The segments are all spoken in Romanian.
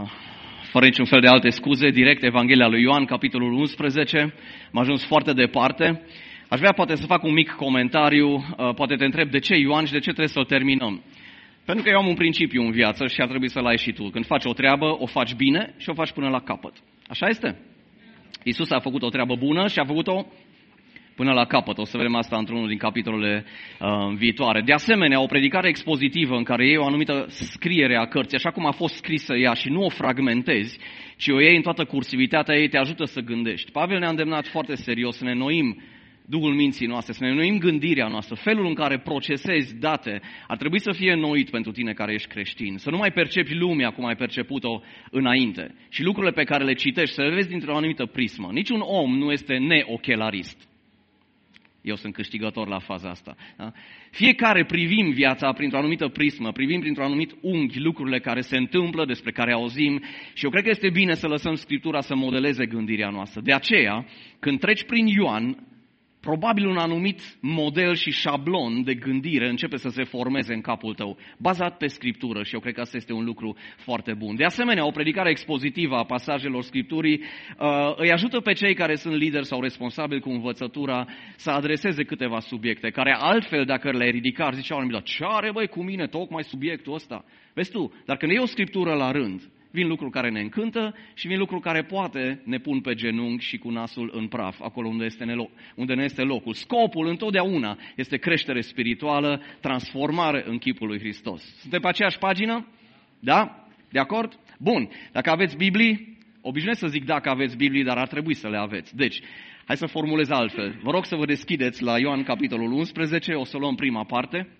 fără niciun fel de alte scuze, direct Evanghelia lui Ioan, capitolul 11. Am ajuns foarte departe. Aș vrea poate să fac un mic comentariu, poate te întreb de ce Ioan și de ce trebuie să o terminăm. Pentru că eu am un principiu în viață și ar trebui să-l ai și tu. Când faci o treabă, o faci bine și o faci până la capăt. Așa este? Iisus a făcut o treabă bună și a făcut-o până la capăt. O să vedem asta într-unul din capitolele viitoare. De asemenea, o predicare expozitivă în care iei o anumită scriere a cărții, așa cum a fost scrisă ea și nu o fragmentezi, ci o iei în toată cursivitatea ei, te ajută să gândești. Pavel ne-a îndemnat foarte serios să ne înnoim Duhul minții noastre, să ne înnoim gândirea noastră, felul în care procesezi date ar trebui să fie înnoit pentru tine care ești creștin. Să nu mai percepi lumea cum ai perceput-o înainte și lucrurile pe care le citești să le vezi dintr-o anumită prismă. Niciun om nu este neochelarist. Eu sunt câștigător la faza asta. Da? Fiecare privim viața printr-o anumită prismă, privim printr-un anumit unghi lucrurile care se întâmplă, despre care auzim și eu cred că este bine să lăsăm Scriptura să modeleze gândirea noastră. De aceea, când treci prin Ioan, probabil un anumit model și șablon de gândire începe să se formeze în capul tău, bazat pe Scriptură și eu cred că asta este un lucru foarte bun. De asemenea, o predicare expozitivă a pasajelor Scripturii îi ajută pe cei care sunt lideri sau responsabili cu învățătura să adreseze câteva subiecte, care altfel, dacă le-ai ridica, ar zice oamenii, ce are băi cu mine tocmai subiectul ăsta? Vezi tu, dar când e o Scriptură la rând, vin lucruri care ne încântă și vin lucruri care poate ne pun pe genunchi și cu nasul în praf, acolo unde ne este locul. Scopul întotdeauna este creștere spirituală, transformare în chipul lui Hristos. Suntem pe aceeași pagină? Da? De acord? Bun. Dacă aveți Biblii, obișnuiesc să zic dacă aveți Biblii, dar ar trebui să le aveți. Deci, hai să formulez altfel. Vă rog să vă deschideți la Ioan capitolul 11, o să luăm prima parte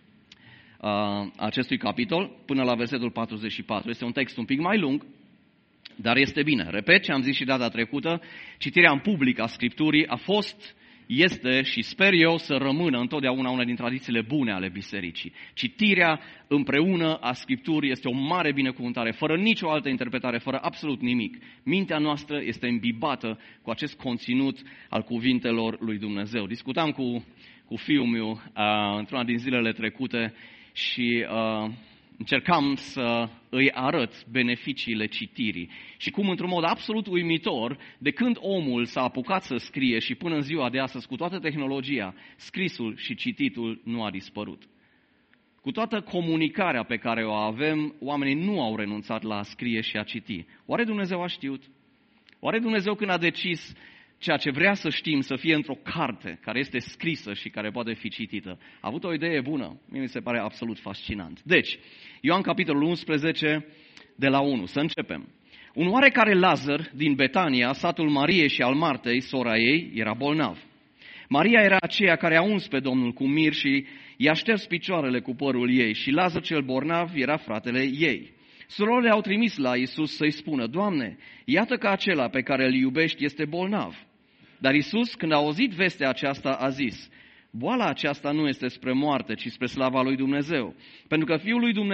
acestui capitol până la versetul 44. Este un text un pic mai lung, dar este bine. Repet ce am zis și data trecută, citirea în public a Scripturii a fost, este și sper eu să rămână întotdeauna una din tradițiile bune ale bisericii. Citirea împreună a Scripturii este o mare binecuvântare, fără nicio altă interpretare, fără absolut nimic. Mintea noastră este imbibată cu acest conținut al cuvintelor lui Dumnezeu. Discutam cu fiul meu într-una din zilele trecute și încercam să îi arăt beneficiile citirii și cum într-un mod absolut uimitor, de când omul s-a apucat să scrie și până în ziua de astăzi, cu toată tehnologia, scrisul și cititul nu a dispărut. Cu toată comunicarea pe care o avem, oamenii nu au renunțat la a scrie și a citi. Oare Dumnezeu a știut? Oare Dumnezeu când a decis ceea ce vrea să știm să fie într-o carte care este scrisă și care poate fi citită? A avut o idee bună. Mie mi se pare absolut fascinant. Deci, Ioan capitolul 11, de la 1. Să începem. Un oarecare Lazar din Betania, satul Mariei și al Martei, sora ei, era bolnav. Maria era aceea care a uns pe Domnul cu mir și i-a șters picioarele cu părul ei și Lazar cel bolnav era fratele ei. Surorile au trimis la Iisus să-i spună, Doamne, iată că acela pe care îl iubești este bolnav. Dar Iisus, când a auzit vestea aceasta, a zis, boala aceasta nu este spre moarte, ci spre slava lui Dumnezeu, pentru ca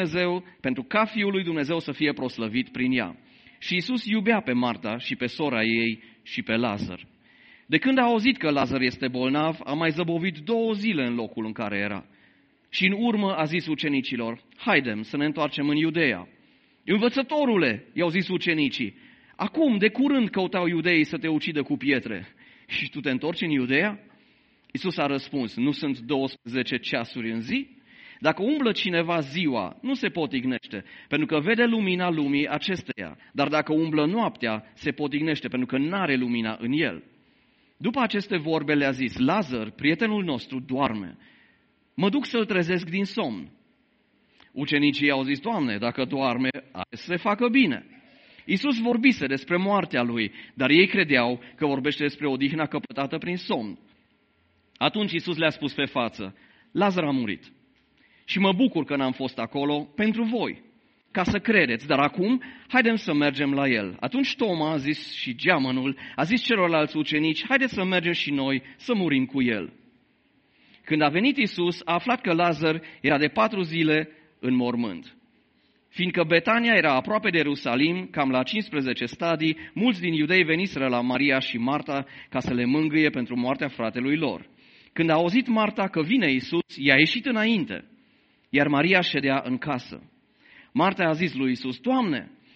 Fiul lui Dumnezeu să fie proslăvit prin ea. Și Iisus iubea pe Marta și pe sora ei și pe Lazar. De când a auzit că Lazar este bolnav, a mai zăbovit 2 zile în locul în care era. Și în urmă a zis ucenicilor, haidem să ne întoarcem în Iudeea. Învățătorule, i-au zis ucenicii, acum de curând căutau iudeii să te ucidă cu pietre și tu te întorci în Iudeea? Iisus a răspuns, nu sunt 12 ceasuri în zi? Dacă umblă cineva ziua, nu se potignește, pentru că vede lumina lumii acesteia, dar dacă umblă noaptea, se potignește, pentru că n-are lumina în el. După aceste vorbe le-a zis, Lazar, prietenul nostru, doarme. Mă duc să-l trezesc din somn. Ucenicii au zis, Doamne, dacă doarme, să se facă bine. Iisus vorbise despre moartea lui, dar ei credeau că vorbește despre odihna căpătată prin somn. Atunci Iisus le-a spus pe față, Lazar a murit. Și mă bucur că n-am fost acolo pentru voi, ca să credeți, dar acum haidem să mergem la el. Atunci Toma a zis și geamănul, a zis celorlalți ucenici, haideți să mergem și noi să murim cu el. Când a venit Iisus, a aflat că Lazar era de 4 zile în mormânt. Fiindcă Betania era aproape de Ierusalim, cam la 15 stadii, mulți din iudei veniseră la Maria și Marta ca să le mângâie pentru moartea fratelui lor. Când a auzit Marta că vine Iisus, i-a ieșit înainte, iar Maria ședea în casă. Marta a zis lui Iisus, Doamne,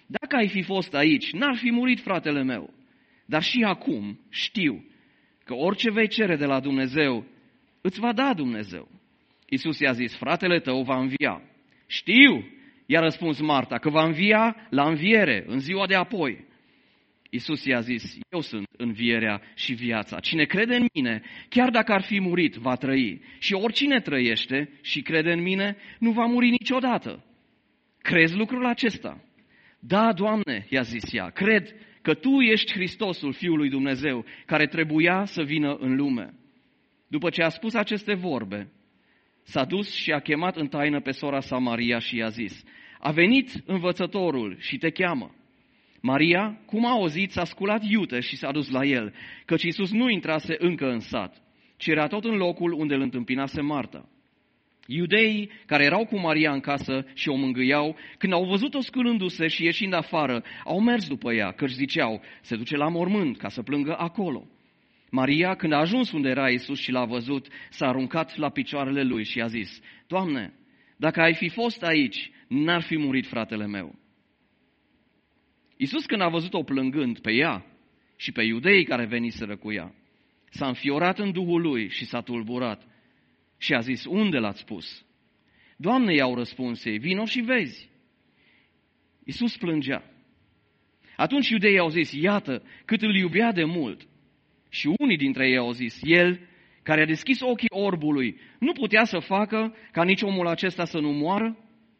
Dacă ai fi fost aici, n-ar fi murit fratele meu. Dar și acum știu că orice vei cere de la Dumnezeu, îți va da Dumnezeu. Iisus i-a zis, fratele tău va învia. Știu, i-a răspuns Marta, că va învia la înviere, în ziua de apoi. Iisus i-a zis, eu sunt învierea și viața. Cine crede în mine, chiar dacă ar fi murit, va trăi. Și oricine trăiește și crede în mine, nu va muri niciodată. Crezi lucrul acesta? Da, Doamne, i-a zis ea, cred că Tu ești Hristosul, Fiul lui Dumnezeu, care trebuia să vină în lume. După ce a spus aceste vorbe, s-a dus și a chemat în taină pe sora sa Maria și i-a zis, a venit învățătorul și te cheamă. Maria, cum a auzit, s-a sculat iute și s-a dus la el, căci Iisus nu intrase încă în sat, ci era tot în locul unde îl întâmpinase Marta. Iudeii care erau cu Maria în casă și o mângâiau, când au văzut-o sculându-se și ieșind afară, au mers după ea, căci ziceau, se duce la mormânt ca să plângă acolo. Maria, când a ajuns unde era Iisus și l-a văzut, s-a aruncat la picioarele lui și a zis, Doamne, dacă ai fi fost aici, n-ar fi murit fratele meu. Iisus, când a văzut-o plângând pe ea și pe iudeii care veniseră cu ea, s-a înfiorat în duhul lui și s-a tulburat și a zis, unde l-ați pus? Doamne, i-au răspuns ei, vino și vezi. Iisus plângea. Atunci iudeii au zis, iată cât îl iubea de mult. Și unii dintre ei au zis, el care a deschis ochii orbului, nu putea să facă ca nici omul acesta să nu moară?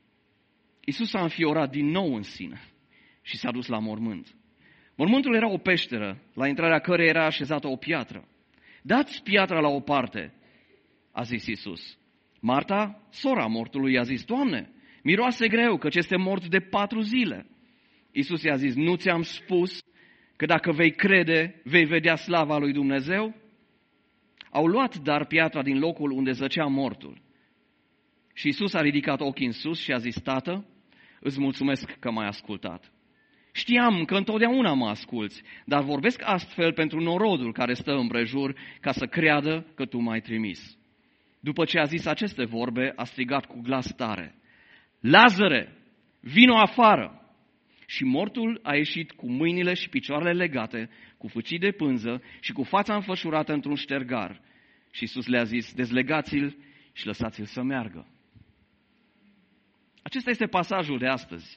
Iisus s-a înfiorat din nou în sine și s-a dus la mormânt. Mormântul era o peșteră, la intrarea căreia era așezată o piatră. Dați piatra la o parte, a zis Iisus. Marta, sora mortului, i-a zis, Doamne, miroase greu, căci este mort de 4 zile. Iisus i-a zis, nu ți-am spus că dacă vei crede, vei vedea slava lui Dumnezeu? Au luat dar piatra din locul unde zăcea mortul. Și Iisus a ridicat ochii în sus și a zis, Tată, îți mulțumesc că m-ai ascultat. Știam că întotdeauna mă asculți, dar vorbesc astfel pentru norodul care stă împrejur, ca să creadă că Tu m-ai trimis. După ce a zis aceste vorbe, a strigat cu glas tare, Lazare, vino afară! Și mortul a ieșit cu mâinile și picioarele legate, cu fâcii de pânză și cu fața înfășurată într-un ștergar. Și Iisus le-a zis, dezlegați-l și lăsați-l să meargă. Acesta este pasajul de astăzi.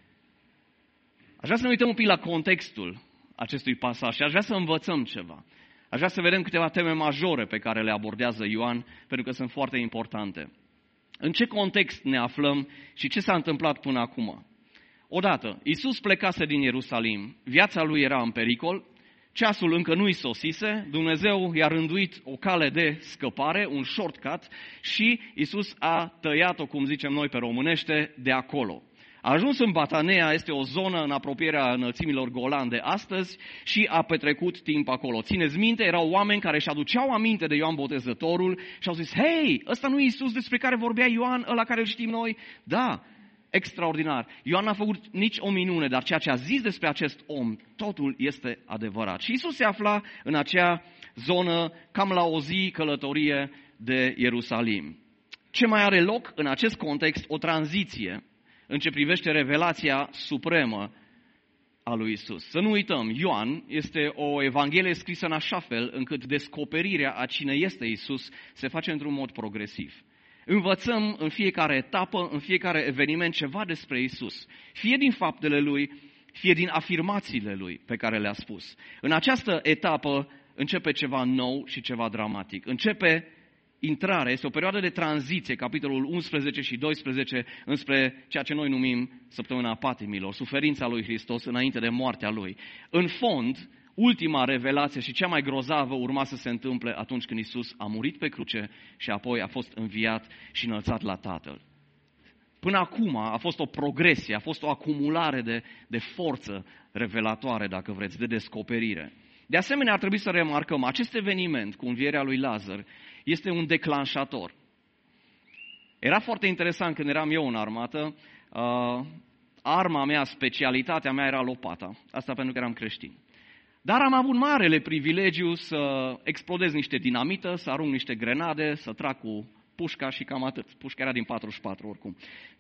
Aș vrea să ne uităm un pic la contextul acestui pasaj și aș vrea să învățăm ceva. Aș vrea să vedem câteva teme majore pe care le abordează Ioan, pentru că sunt foarte importante. În ce context ne aflăm și ce s-a întâmplat până acum? Odată, Iisus plecase din Ierusalim, viața lui era în pericol, ceasul încă nu-i sosise, Dumnezeu i-a rânduit o cale de scăpare, un shortcut și Iisus a tăiat-o, cum zicem noi pe românește, de acolo. A ajuns în Batanea, este o zonă în apropierea înălțimilor Golan de astăzi și a petrecut timp acolo. Țineți minte, erau oameni care își aduceau aminte de Ioan Botezătorul și au zis, hei, ăsta nu e Iisus despre care vorbea Ioan, ăla care îl știm noi? Da, extraordinar. Ioan n-a făcut nici o minune, dar ceea ce a zis despre acest om, totul este adevărat. Și Iisus se afla în acea zonă cam la o zi călătorie de Ierusalim. Ce mai are loc în acest context? O tranziție în ce privește revelația supremă a lui Isus. Să nu uităm, Ioan este o evanghelie scrisă în așa fel încât descoperirea a cine este Isus se face într-un mod progresiv. Învățăm în fiecare etapă, în fiecare eveniment ceva despre Isus, fie din faptele Lui, fie din afirmațiile Lui pe care le-a spus. În această etapă începe ceva nou și ceva dramatic. Începe intrarea, este o perioadă de tranziție, capitolul 11 și 12, înspre ceea ce noi numim săptămâna patimilor, suferința lui Hristos înainte de moartea Lui. În fond, ultima revelație și cea mai grozavă urma să se întâmple atunci când Iisus a murit pe cruce și apoi a fost înviat și înălțat la Tatăl. Până acum a fost o progresie, a fost o acumulare de forță revelatoare, dacă vreți, de descoperire. De asemenea, ar trebui să remarcăm, acest eveniment cu învierea lui Lazar este un declanșator. Era foarte interesant când eram eu în armată, arma mea, specialitatea mea era lopata, asta pentru că eram creștin. Dar am avut marele privilegiu să explodez niște dinamită, să arunc niște grenade, să trag cu pușca și cam atât. Pușca era din 44 oricum.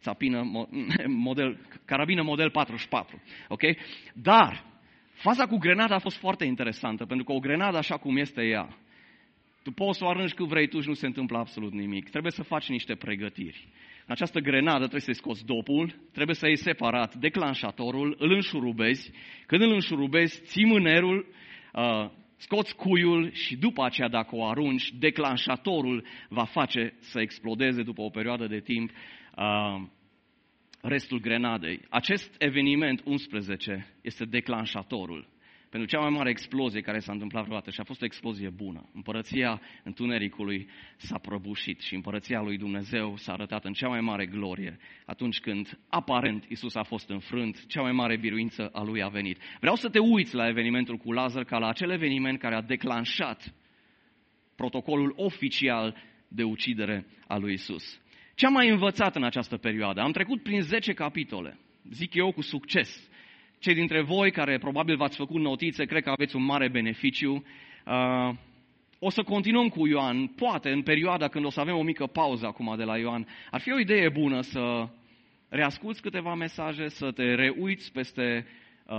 Carabină model 44. Ok? Dar faza cu grenada a fost foarte interesantă, pentru că o grenadă așa cum este ea, tu poți să o arunci cât vrei tu și nu se întâmplă absolut nimic. Trebuie să faci niște pregătiri. În această grenadă trebuie să-i scoți dopul, trebuie să iei separat declanșatorul, îl înșurubezi. Când îl înșurubezi, ții mânerul, scoți cuiul și după aceea, dacă o arunci, declanșatorul va face să explodeze după o perioadă de timp restul grenadei. Acest eveniment 11 este declanșatorul pentru cea mai mare explozie care s-a întâmplat vreodată și a fost o explozie bună. Împărăția întunericului s-a prăbușit și împărăția lui Dumnezeu s-a arătat în cea mai mare glorie atunci când, aparent, Iisus a fost înfrânt, cea mai mare biruință a lui a venit. Vreau să te uiți la evenimentul cu Lazar ca la acel eveniment care a declanșat protocolul oficial de ucidere a lui Iisus. Ce am mai învățat în această perioadă? Am trecut prin 10 capitole, zic eu cu succes. Cei dintre voi care probabil v-ați făcut notițe, cred că aveți un mare beneficiu. O să continuăm cu Ioan, poate în perioada când o să avem o mică pauză acum de la Ioan. Ar fi o idee bună să reasculți câteva mesaje, să te reuiți peste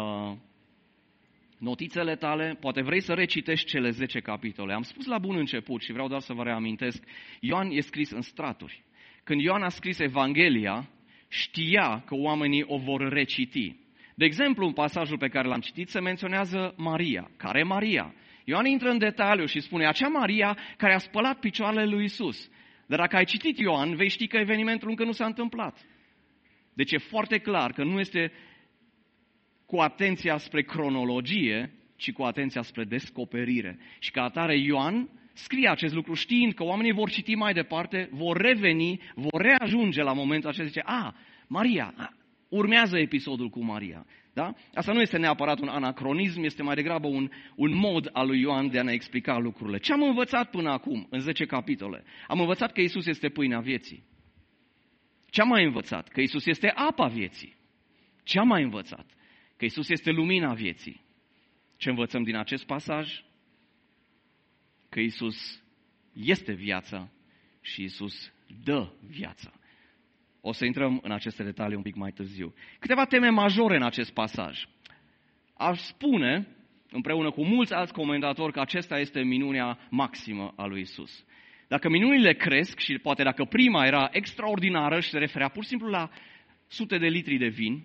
notițele tale, poate vrei să recitești cele 10 capitole. Am spus la bun început și vreau doar să vă reamintesc, Ioan e scris în straturi. Când Ioan a scris Evanghelia, știa că oamenii o vor reciti. De exemplu, în pasajul pe care l-am citit se menționează Maria. Care Maria? Ioan intră în detaliu și spune, acea Maria care a spălat picioarele lui Iisus. Dar dacă ai citit Ioan, vei ști că evenimentul încă nu s-a întâmplat. Deci e foarte clar că nu este cu atenția spre cronologie, ci cu atenția spre descoperire. Și ca atare Ioan scrie acest lucru știind că oamenii vor citi mai departe, vor reveni, vor reajunge la momentul acesta și zice, Maria, urmează episodul cu Maria. Da? Asta nu este neapărat un anacronism, este mai degrabă un mod al lui Ioan de a ne explica lucrurile. Ce am învățat până acum, în 10 capitole? Am învățat că Iisus este pâinea vieții. Ce am mai învățat? Că Iisus este apa vieții. Ce am mai învățat? Că Iisus este lumina vieții. Ce învățăm din acest pasaj? Că Iisus este viața și Iisus dă viața. O să intrăm în aceste detalii un pic mai târziu. Câteva teme majore în acest pasaj. Aș spune, împreună cu mulți alți comentatori, că acesta este minunea maximă a lui Iisus. Dacă minunile cresc și poate dacă prima era extraordinară și se referea pur și simplu la sute de litri de vin,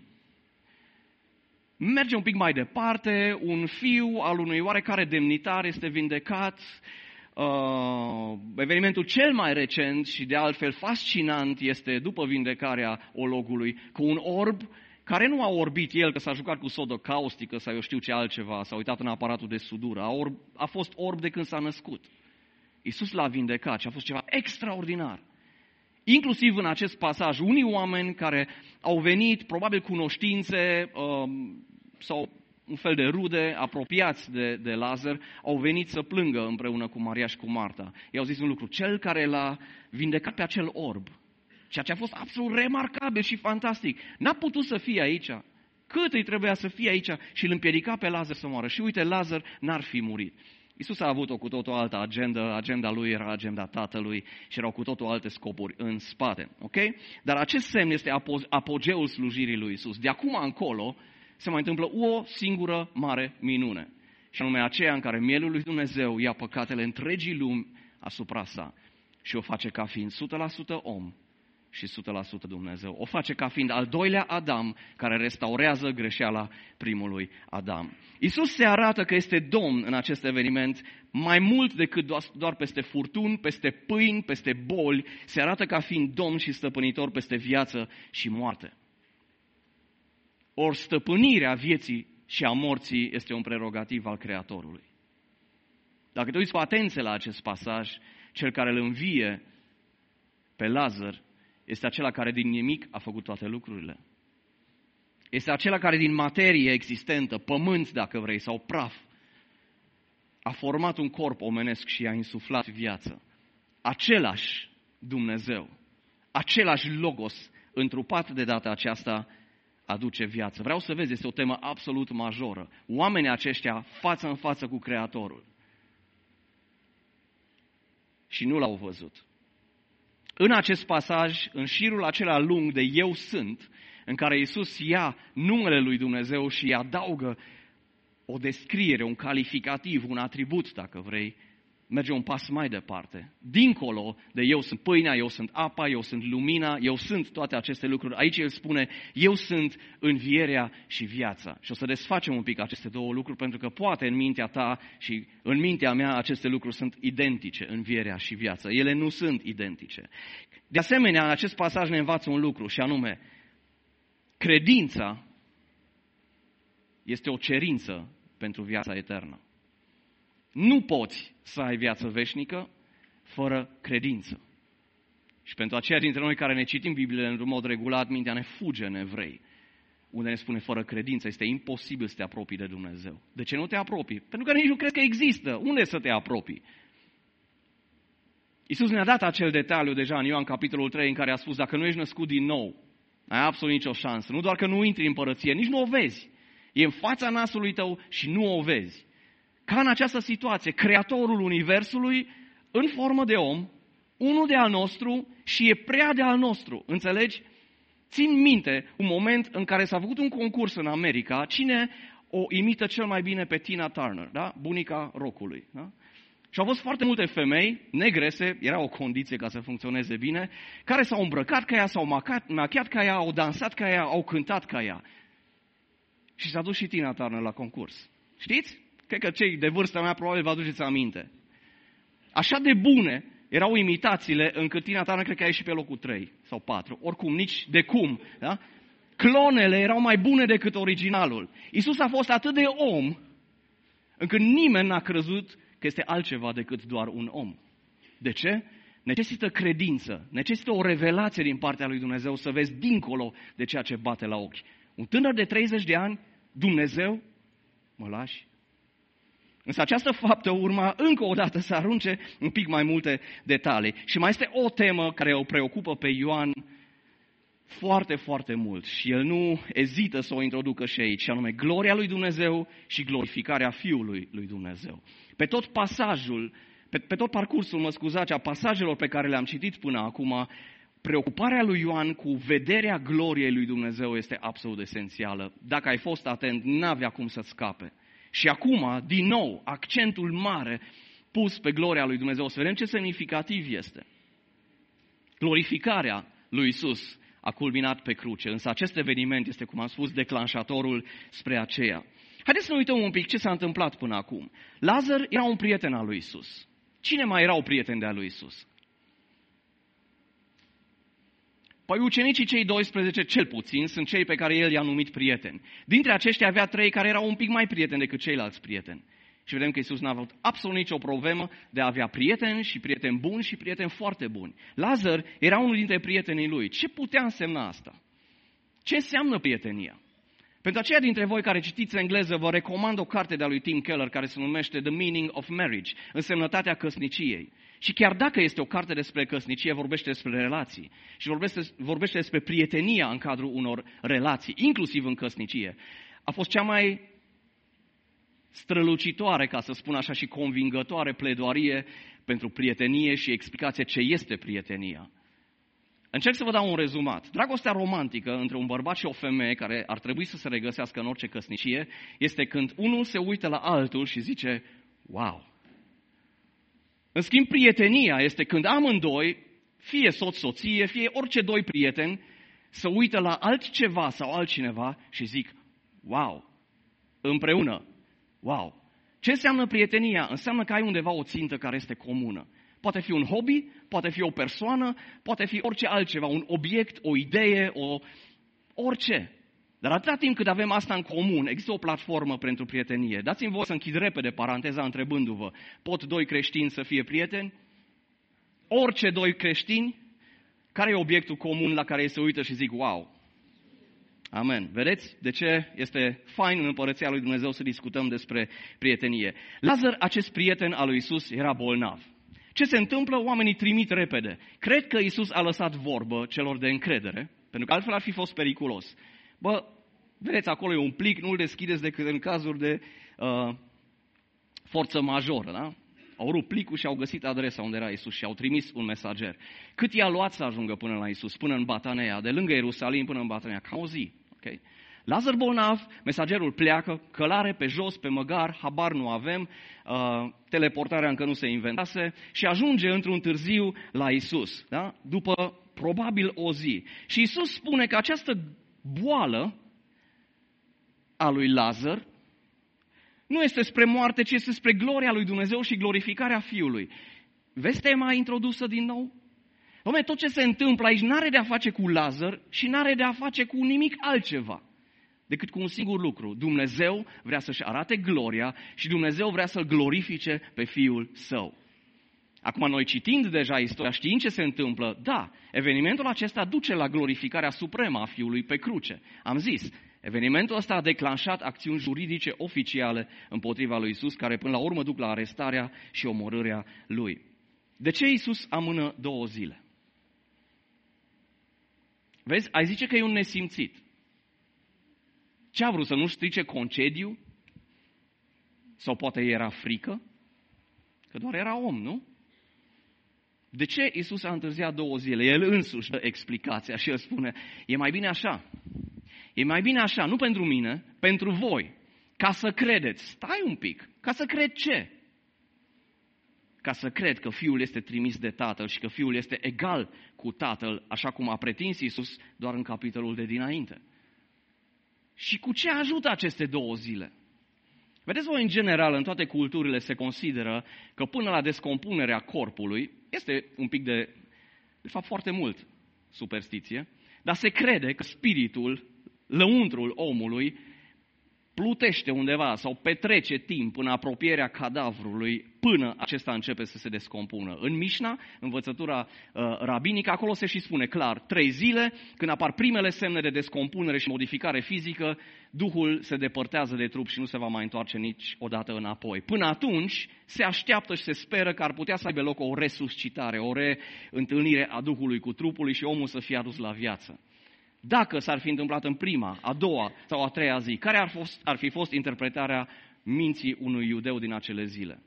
merge un pic mai departe, un fiu al unui oarecare demnitar este vindecat. Evenimentul cel mai recent și de altfel fascinant este după vindecarea ologului cu un orb care nu a orbit el, că s-a jucat cu sodă caustică sau eu știu ce altceva, s-a uitat în aparatul de sudură, a fost orb de când s-a născut. Iisus l-a vindecat și a fost ceva extraordinar. Inclusiv în acest pasaj, unii oameni care au venit, probabil cunoștințe sau un fel de rude, apropiați de Lazar, au venit să plângă împreună cu Maria și cu Marta. I-au zis un lucru, cel care l-a vindecat pe acel orb, ceea ce a fost absolut remarcabil și fantastic, n-a putut să fie aici. Cât îi trebuia să fie aici și îl împiedica pe Lazar să moară. Și uite, Lazar n-ar fi murit. Iisus a avut o cu totul altă agendă, agenda lui era agenda Tatălui și erau cu totul alte scopuri în spate. Ok? Dar acest semn este apogeul slujirii lui Iisus. De acum încolo se mai întâmplă o singură mare minune. Și anume aceea în care mielul lui Dumnezeu ia păcatele întregii lumi asupra sa și o face ca fiind 100% om și 100% Dumnezeu. O face ca fiind al doilea Adam care restaurează greșeala primului Adam. Iisus se arată că este Domn în acest eveniment mai mult decât doar peste furtuni, peste pâini, peste boli. Se arată ca fiind Domn și stăpânitor peste viață și moarte. Ori stăpânirea vieții și a morții este un prerogativ al Creatorului. Dacă te uiți cu atenție la acest pasaj, cel care îl învie pe Lazar este acela care din nimic a făcut toate lucrurile. Este acela care din materie existentă, pământ dacă vrei, sau praf, a format un corp omenesc și a insuflat viață. Același Dumnezeu, același Logos, întrupat de data aceasta, aduce viață. Vreau să vezi, este o temă absolut majoră. Oamenii aceștia față în față cu Creatorul. Și nu l-au văzut. În acest pasaj, în șirul acela lung de eu sunt, în care Iisus ia numele lui Dumnezeu și îi adaugă o descriere, un calificativ, un atribut, dacă vrei, merge un pas mai departe. Dincolo de eu sunt pâinea, eu sunt apa, eu sunt lumina, eu sunt toate aceste lucruri. Aici el spune, eu sunt învierea și viața. Și o să desfacem un pic aceste două lucruri, pentru că poate în mintea ta și în mintea mea aceste lucruri sunt identice, învierea și viața. Ele nu sunt identice. De asemenea, acest pasaj ne învață un lucru, și anume, credința este o cerință pentru viața eternă. Nu poți să ai viață veșnică fără credință. Și pentru aceia dintre noi care ne citim Biblia în mod regulat, mintea ne fuge în Evrei, unde ne spune fără credință este imposibil să te apropii de Dumnezeu. De ce nu te apropii? Pentru că nici nu crezi că există. Unde să te apropii? Iisus ne-a dat acel detaliu deja în Ioan capitolul 3 în care a spus, dacă nu ești născut din nou, ai absolut nicio șansă. Nu doar că nu intri în împărăție, nici nu o vezi. E în fața nasului tău și nu o vezi. Ca în această situație, Creatorul Universului, în formă de om, unul de al nostru și e prea de al nostru. Înțelegi? Țin minte un moment în care s-a făcut un concurs în America, cine o imită cel mai bine pe Tina Turner, da? Bunica rockului. Da? Și au fost foarte multe femei, negrese, era o condiție ca să funcționeze bine, care s-au îmbrăcat ca ea, s-au machiat ca ea, au dansat ca ea, au cântat ca ea. Și s-a dus și Tina Turner la concurs. Știți? Cred că cei de vârsta mea probabil vă aduceți aminte. Așa de bune erau imitațiile încât Tina Turner cred că a ieșit pe locul 3 sau 4. Oricum, nici de cum. Da? Clonele erau mai bune decât originalul. Iisus a fost atât de om încât nimeni n-a crezut că este altceva decât doar un om. De ce? Necesită credință, necesită o revelație din partea lui Dumnezeu să vezi dincolo de ceea ce bate la ochi. Un tânăr de 30 de ani, Dumnezeu, mă lași? Însă această faptă urma încă o dată să arunce un pic mai multe detalii. Și mai este o temă care o preocupă pe Ioan foarte, foarte mult și el nu ezită să o introducă și aici, și anume gloria lui Dumnezeu și glorificarea Fiului lui Dumnezeu. Pe tot pasajul, pe tot parcursul, a pasajelor pe care le-am citit până acum, preocuparea lui Ioan cu vederea gloriei lui Dumnezeu este absolut esențială. Dacă ai fost atent, n-avea cum să scape. Și acum, din nou, accentul mare pus pe gloria lui Dumnezeu. O să vedem ce semnificativ este. Glorificarea lui Iisus a culminat pe cruce, însă acest eveniment este, cum am spus, declanșatorul spre aceea. Haideți să ne uităm un pic ce s-a întâmplat până acum. Lazar era un prieten al lui Iisus. Cine mai erau prieteni de al lui Iisus? Păi ucenicii cei 12, cel puțin, sunt cei pe care el i-a numit prieteni. Dintre aceștia avea 3 care erau un pic mai prieteni decât ceilalți prieteni. Și vedem că Iisus n-a avut absolut nicio problemă de a avea prieteni și prieteni buni și prieteni foarte buni. Lazar era unul dintre prietenii lui. Ce putea însemna asta? Ce înseamnă prietenia? Pentru aceia dintre voi care citiți engleză, vă recomand o carte de-a lui Tim Keller care se numește The Meaning of Marriage, însemnătatea căsniciei. Și chiar dacă este o carte despre căsnicie, vorbește despre relații și vorbește despre prietenia în cadrul unor relații, inclusiv în căsnicie. A fost cea mai strălucitoare, ca să spun așa, și convingătoare pledoarie pentru prietenie și explicație ce este prietenia. Încerc să vă dau un rezumat. Dragostea romantică între un bărbat și o femeie, care ar trebui să se regăsească în orice căsnicie, este când unul se uită la altul și zice, wow! În schimb, prietenia este când amândoi, fie soț-soție, fie orice doi prieteni, se uită la altceva sau altcineva și zic, wow! Împreună, wow! Ce înseamnă prietenia? Înseamnă că ai undeva o țintă care este comună. Poate fi un hobby, poate fi o persoană, poate fi orice altceva, un obiect, o idee, orice. Dar atâta timp cât avem asta în comun, există o platformă pentru prietenie. Dați-mi voie să închid repede paranteza întrebându-vă, pot 2 creștini să fie prieteni? Orice 2 creștini, care e obiectul comun la care ei se uită și zic, wow! Amen. Vedeți de ce este fain în Împărăția lui Dumnezeu să discutăm despre prietenie? Lazar, acest prieten al lui Iisus, era bolnav. Ce se întâmplă? Oamenii trimit repede. Cred că Iisus a lăsat vorbă celor de încredere, pentru că altfel ar fi fost periculos. Bă, vedeți, acolo e un plic, nu-l deschideți decât în cazuri de forță majoră, da? Au rupt plicul și au găsit adresa unde era Iisus și au trimis un mesager. Cât i-a luat să ajungă până la Iisus, până în Batanea, de lângă Ierusalim până în Batanea? Cam o zi. Okay? Lazar bolnav, mesagerul pleacă, călare pe jos, pe măgar, habar nu avem, teleportarea încă nu se inventase și ajunge într-un târziu la Iisus, da? După probabil o zi. Și Iisus spune că această boală a lui Lazar nu este spre moarte, ci este spre gloria lui Dumnezeu și glorificarea Fiului. Vezi tema introdusă din nou? Dom'le, tot ce se întâmplă aici n-are de a face cu Lazar și n-are de a face cu nimic altceva decât cu un singur lucru. Dumnezeu vrea să-și arate gloria și Dumnezeu vrea să-L glorifice pe Fiul Său. Acum noi citind deja istoria, știind ce se întâmplă, da, evenimentul acesta duce la glorificarea supremă a Fiului pe cruce. Am zis, evenimentul ăsta a declanșat acțiuni juridice oficiale împotriva lui Iisus, care până la urmă duc la arestarea și omorârea lui. De ce Iisus amână 2 zile? Vezi, ai zice că e un nesimțit. Ce a vrut, să nu strice concediu? Sau poate era frică? Că doar era om, nu? De ce Iisus a întârziat 2 zile? El însuși dă explicația și el spune, e mai bine așa. E mai bine așa, nu pentru mine, pentru voi. Ca să credeți. Stai un pic. Ca să cred ce? Ca să cred că Fiul este trimis de Tatăl și că Fiul este egal cu Tatăl, așa cum a pretins Iisus doar în capitolul de dinainte. Și cu ce ajută aceste 2 zile? Vedeți voi, în general, în toate culturile se consideră că până la descompunerea corpului, este un pic de fapt foarte mult superstiție, dar se crede că spiritul, lăuntrul omului, plutește undeva sau petrece timp în apropierea cadavrului până acesta începe să se descompună. În Mișna, învățătura rabinică, acolo se și spune clar, 3 zile, când apar primele semne de descompunere și modificare fizică, Duhul se depărtează de trup și nu se va mai întoarce niciodată înapoi. Până atunci se așteaptă și se speră că ar putea să aibă loc o resuscitare, o reîntâlnire a Duhului cu trupului și omul să fie adus la viață. Dacă s-ar fi întâmplat în prima, a doua sau a treia zi, care ar fi fost interpretarea minții unui iudeu din acele zile?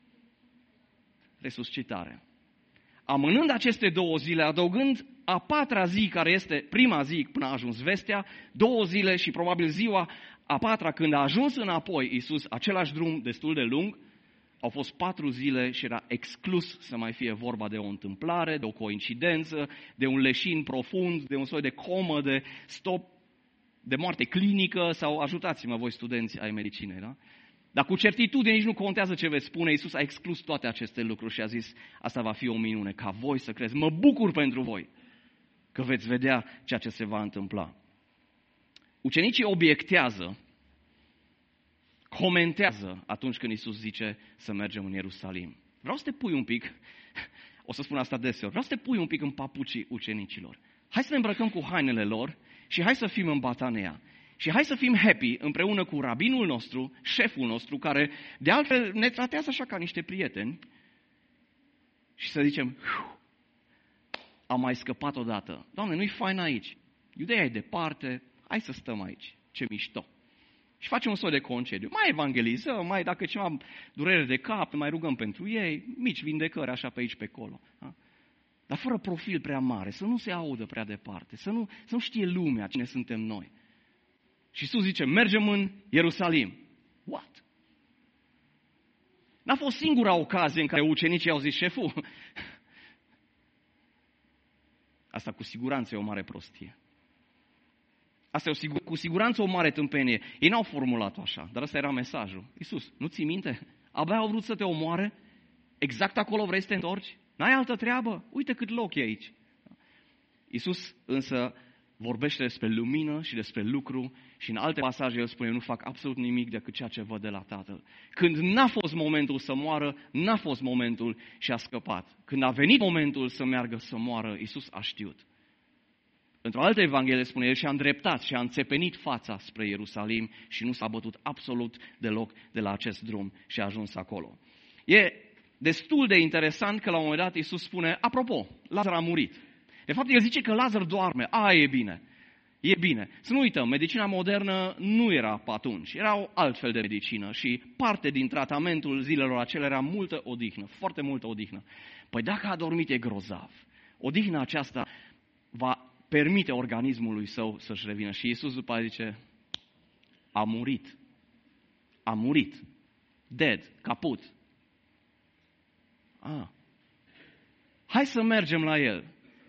Resuscitare. Amânând aceste 2 zile, adăugând a 4-a zi, care este prima zi până a ajuns vestea, 2 zile și probabil ziua a 4-a când a ajuns înapoi Iisus, același drum destul de lung, au fost 4 zile și era exclus să mai fie vorba de o întâmplare, de o coincidență, de un leșin profund, de un soi de comă, de stop, de moarte clinică sau ajutați-mă voi studenți ai medicinei, da? Dar cu certitudine nici nu contează ce veți spune, Iisus a exclus toate aceste lucruri și a zis, asta va fi o minune, ca voi să crezi. Mă bucur pentru voi că veți vedea ceea ce se va întâmpla. Ucenicii obiectează, comentează atunci când Iisus zice să mergem în Ierusalim. Vreau să te pui un pic, o să spun asta deseori, vreau să te pui un pic în papucii ucenicilor. Hai să ne îmbrăcăm cu hainele lor și hai să fim în Batanea. Și hai să fim happy împreună cu rabinul nostru, șeful nostru, care de altfel ne tratează așa ca niște prieteni. Și să zicem, am mai scăpat odată. Doamne, nu-i fain aici. Iudeia e departe, hai să stăm aici. Ce mișto. Și facem un soi de concediu. Mai evangelizăm, mai dacă ceva durere de cap, mai rugăm pentru ei, mici vindecări așa pe aici, pe acolo. Da? Dar fără profil prea mare, să nu se audă prea departe, să nu știe lumea cine suntem noi. Și Iisus zice, mergem în Ierusalim. What? N-a fost singura ocazie în care ucenicii au zis, șeful, asta cu siguranță e o mare prostie. Asta e cu siguranță o mare tâmpenie. Ei n-au formulat-o așa, dar ăsta era mesajul. Iisus, nu ții minte? Abia au vrut să te omoare? Exact acolo vrei să te întorci? N-ai altă treabă? Uite cât loc e aici. Iisus însă vorbește despre lumină și despre lucru și în alte pasaje el spune, eu nu fac absolut nimic decât ceea ce văd de la Tatăl. Când n-a fost momentul să moară, n-a fost momentul și a scăpat. Când a venit momentul să meargă să moară, Iisus a știut. Într-o altă evanghelie spune, el și-a îndreptat și a înțepenit fața spre Ierusalim și nu s-a bătut absolut deloc de la acest drum și a ajuns acolo. E destul de interesant că la un moment dat Iisus spune, apropo, Lazar a murit. De fapt, el zice că Lazar doarme, e bine. E bine. Să nu uităm, medicina modernă nu era pe atunci. Era o altfel de medicină și parte din tratamentul zilelor acelea era multă odihnă, foarte multă odihnă. Păi dacă a dormit e grozav. Odihna aceasta va permite organismului său să-și revină. Și Iisus după aceea zice, a murit. A murit. Dead. Caput. Hai să mergem la el.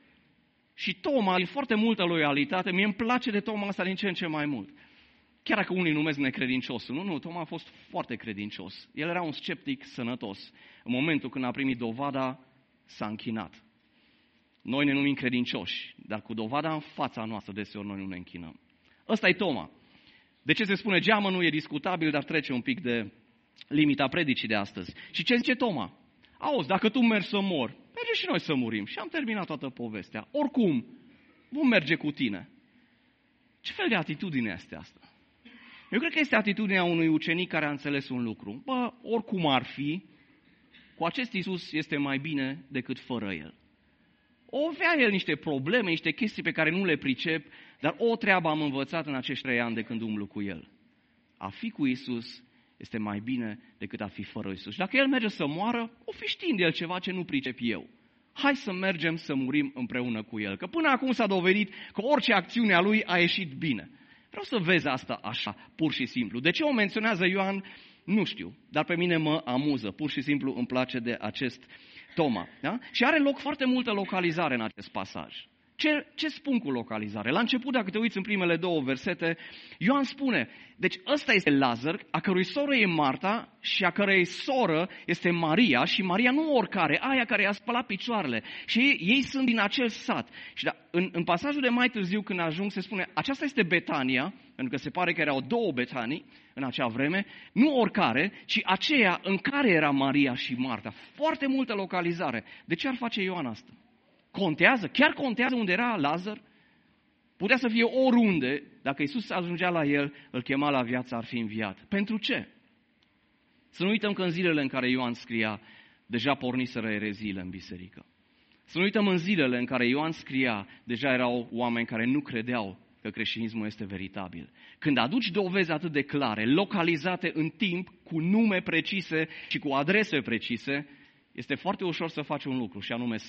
Și Toma, în foarte multă loialitate, mie îmi place de Toma asta din ce în ce mai mult. Chiar dacă unii numesc necredinciosul. Nu, Toma a fost foarte credincios. El era un sceptic sănătos. În momentul când a primit dovada, s-a închinat. Noi ne numim credincioși, dar cu dovada în fața noastră deseori noi nu ne închinăm. Ăsta e Toma. De ce se spune geamă nu e discutabil, dar trece un pic de limita predicii de astăzi. Și ce zice Toma? Auzi, dacă tu mergi să mor, merge și noi să murim. Și am terminat toată povestea. Oricum, vom merge cu tine. Ce fel de atitudine este asta? Eu cred că este atitudinea unui ucenic care a înțeles un lucru. Oricum ar fi, cu acest Iisus este mai bine decât fără El. O avea El niște probleme, niște chestii pe care nu le pricep, dar o treabă am învățat în acești 3 ani de când umblu cu El. A fi cu Iisus este mai bine decât a fi fără Iisus. Și dacă El merge să moară, o fi știind El ceva ce nu pricep eu. Hai să mergem să murim împreună cu El. Că până acum s-a dovedit că orice acțiune a Lui a ieșit bine. Vreau să vezi asta așa, pur și simplu. De ce o menționează Ioan? Nu știu, dar pe mine mă amuză. Pur și simplu îmi place de acest Toma. Da? Și are loc foarte multă localizare în acest pasaj. Ce spun cu localizare? La început, dacă te uiți în primele 2 versete, Ioan spune, deci ăsta este Lazar, a cărui soră e Marta și a cărei soră este Maria și Maria nu oricare, aia care i-a spălat picioarele. Și ei sunt din acel sat. Și în pasajul de mai târziu, când ajung, se spune, aceasta este Betania, pentru că se pare că erau 2 Betanii în acea vreme, nu oricare, ci aceea în care era Maria și Marta. Foarte multă localizare. De ce ar face Ioan asta? Contează? Chiar contează unde era Lazar? Putea să fie oriunde, dacă Iisus ajungea la el, îl chema la viață, ar fi înviat. Pentru ce? Să nu uităm că în zilele în care Ioan scria, deja porniseră ereziile în biserică. Să nu uităm în zilele în care Ioan scria, deja erau oameni care nu credeau că creștinismul este veritabil. Când aduci dovezi atât de clare, localizate în timp, cu nume precise și cu adrese precise, este foarte ușor să faci un lucru, și anume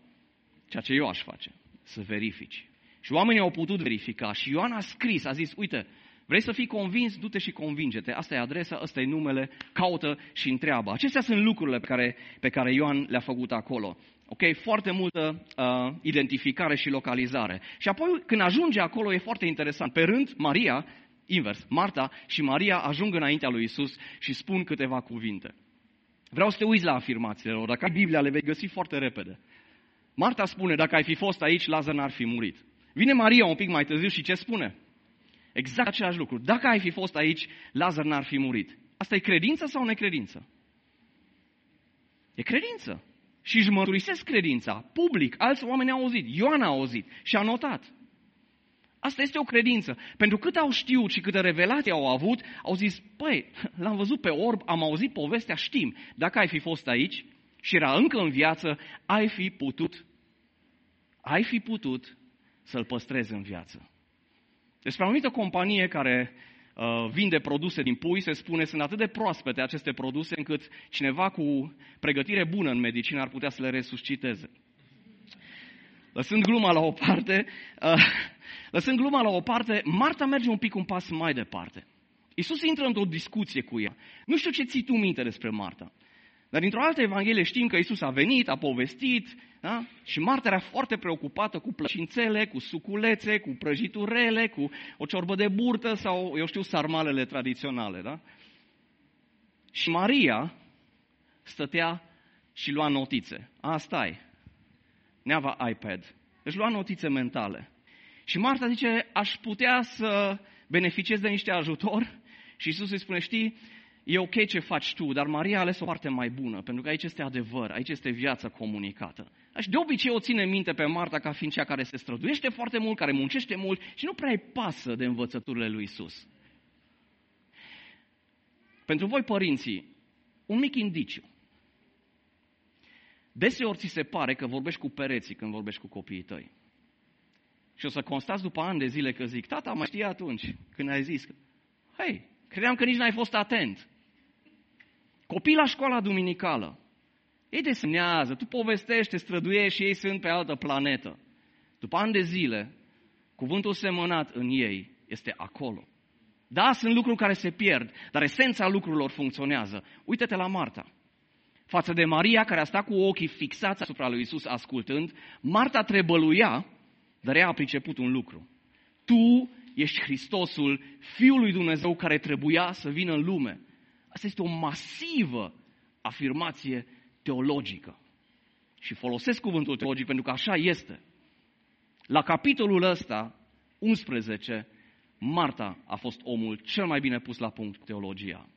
ceea ce eu aș face, să verifici. Și oamenii au putut verifica și Ioan a scris, a zis, uite, vrei să fii convins, du-te și convinge-te. Asta e adresa, ăsta e numele, caută și întreabă. Acestea sunt lucrurile pe care Ioan le-a făcut acolo. Ok, foarte multă identificare și localizare. Și apoi când ajunge acolo e foarte interesant. Pe rând, Maria, invers, Marta și Maria ajung înaintea lui Iisus și spun câteva cuvinte. Vreau să te uiți la afirmațiile lor. Dacă ai Biblia, le vei găsi foarte repede. Marta spune, dacă ai fi fost aici, Lazar n-ar fi murit. Vine Maria un pic mai târziu și ce spune? Exact același lucru. Dacă ai fi fost aici, Lazar n-ar fi murit. Asta e credință sau necredință? E credință. Și își mărturisesc credința. Public, alți oameni au auzit. Ioan a auzit și a notat. Asta este o credință. Pentru cât au știut și câte revelații au avut, au zis, păi, l-am văzut pe orb, am auzit povestea, știm. Dacă ai fi fost aici și era încă în viață, ai fi putut să-l păstrezi în viață. Despre o anumită companie care vinde produse din pui, se spune, sunt atât de proaspete aceste produse, încât cineva cu pregătire bună în medicină ar putea să le resusciteze. Lăsând gluma la o parte, Marta merge un pic un pas mai departe. Iisus intră într-o discuție cu ea. Nu știu ce ții tu minte despre Marta. Dar dintr-o altă evanghelie știm că Iisus a venit, a povestit, da? Și Marta era foarte preocupată cu plăcințele, cu suculețe, cu prăjiturele, cu o ciorbă de burtă sau, eu știu, sarmalele tradiționale. Da? Și Maria stătea și lua notițe. Stai, neava iPad. Deci lua notițe mentale. Și Marta zice, aș putea să beneficiez de niște ajutor? Și Iisus îi spune, știi, e ok ce faci tu, dar Maria a ales o parte mai bună, pentru că aici este adevăr, aici este viața comunicată. Și de obicei o ține minte pe Marta ca fiind cea care se străduiește foarte mult, care muncește mult și nu prea îi pasă de învățăturile lui Iisus. Pentru voi, părinții, un mic indiciu. Deseori ți se pare că vorbești cu pereții când vorbești cu copiii tăi. Și o să constați după ani de zile că zic, tata, mă știa atunci când ai zis, hei, credeam că nici n-ai fost atent. Copii la școala duminicală, ei desenează, tu povestești, te străduiești și ei sunt pe altă planetă. După ani de zile, cuvântul semănat în ei este acolo. Da, sunt lucruri care se pierd, dar esența lucrurilor funcționează. Uită-te la Marta. Față de Maria, care a stat cu ochii fixați asupra lui Iisus ascultând, Marta trebăluia, dar ea a priceput un lucru. Tu ești Hristosul, Fiul lui Dumnezeu care trebuia să vină în lume. Asta este o masivă afirmație teologică. Și folosesc cuvântul teologic pentru că așa este. La capitolul ăsta, 11, Marta a fost omul cel mai bine pus la punct teologia.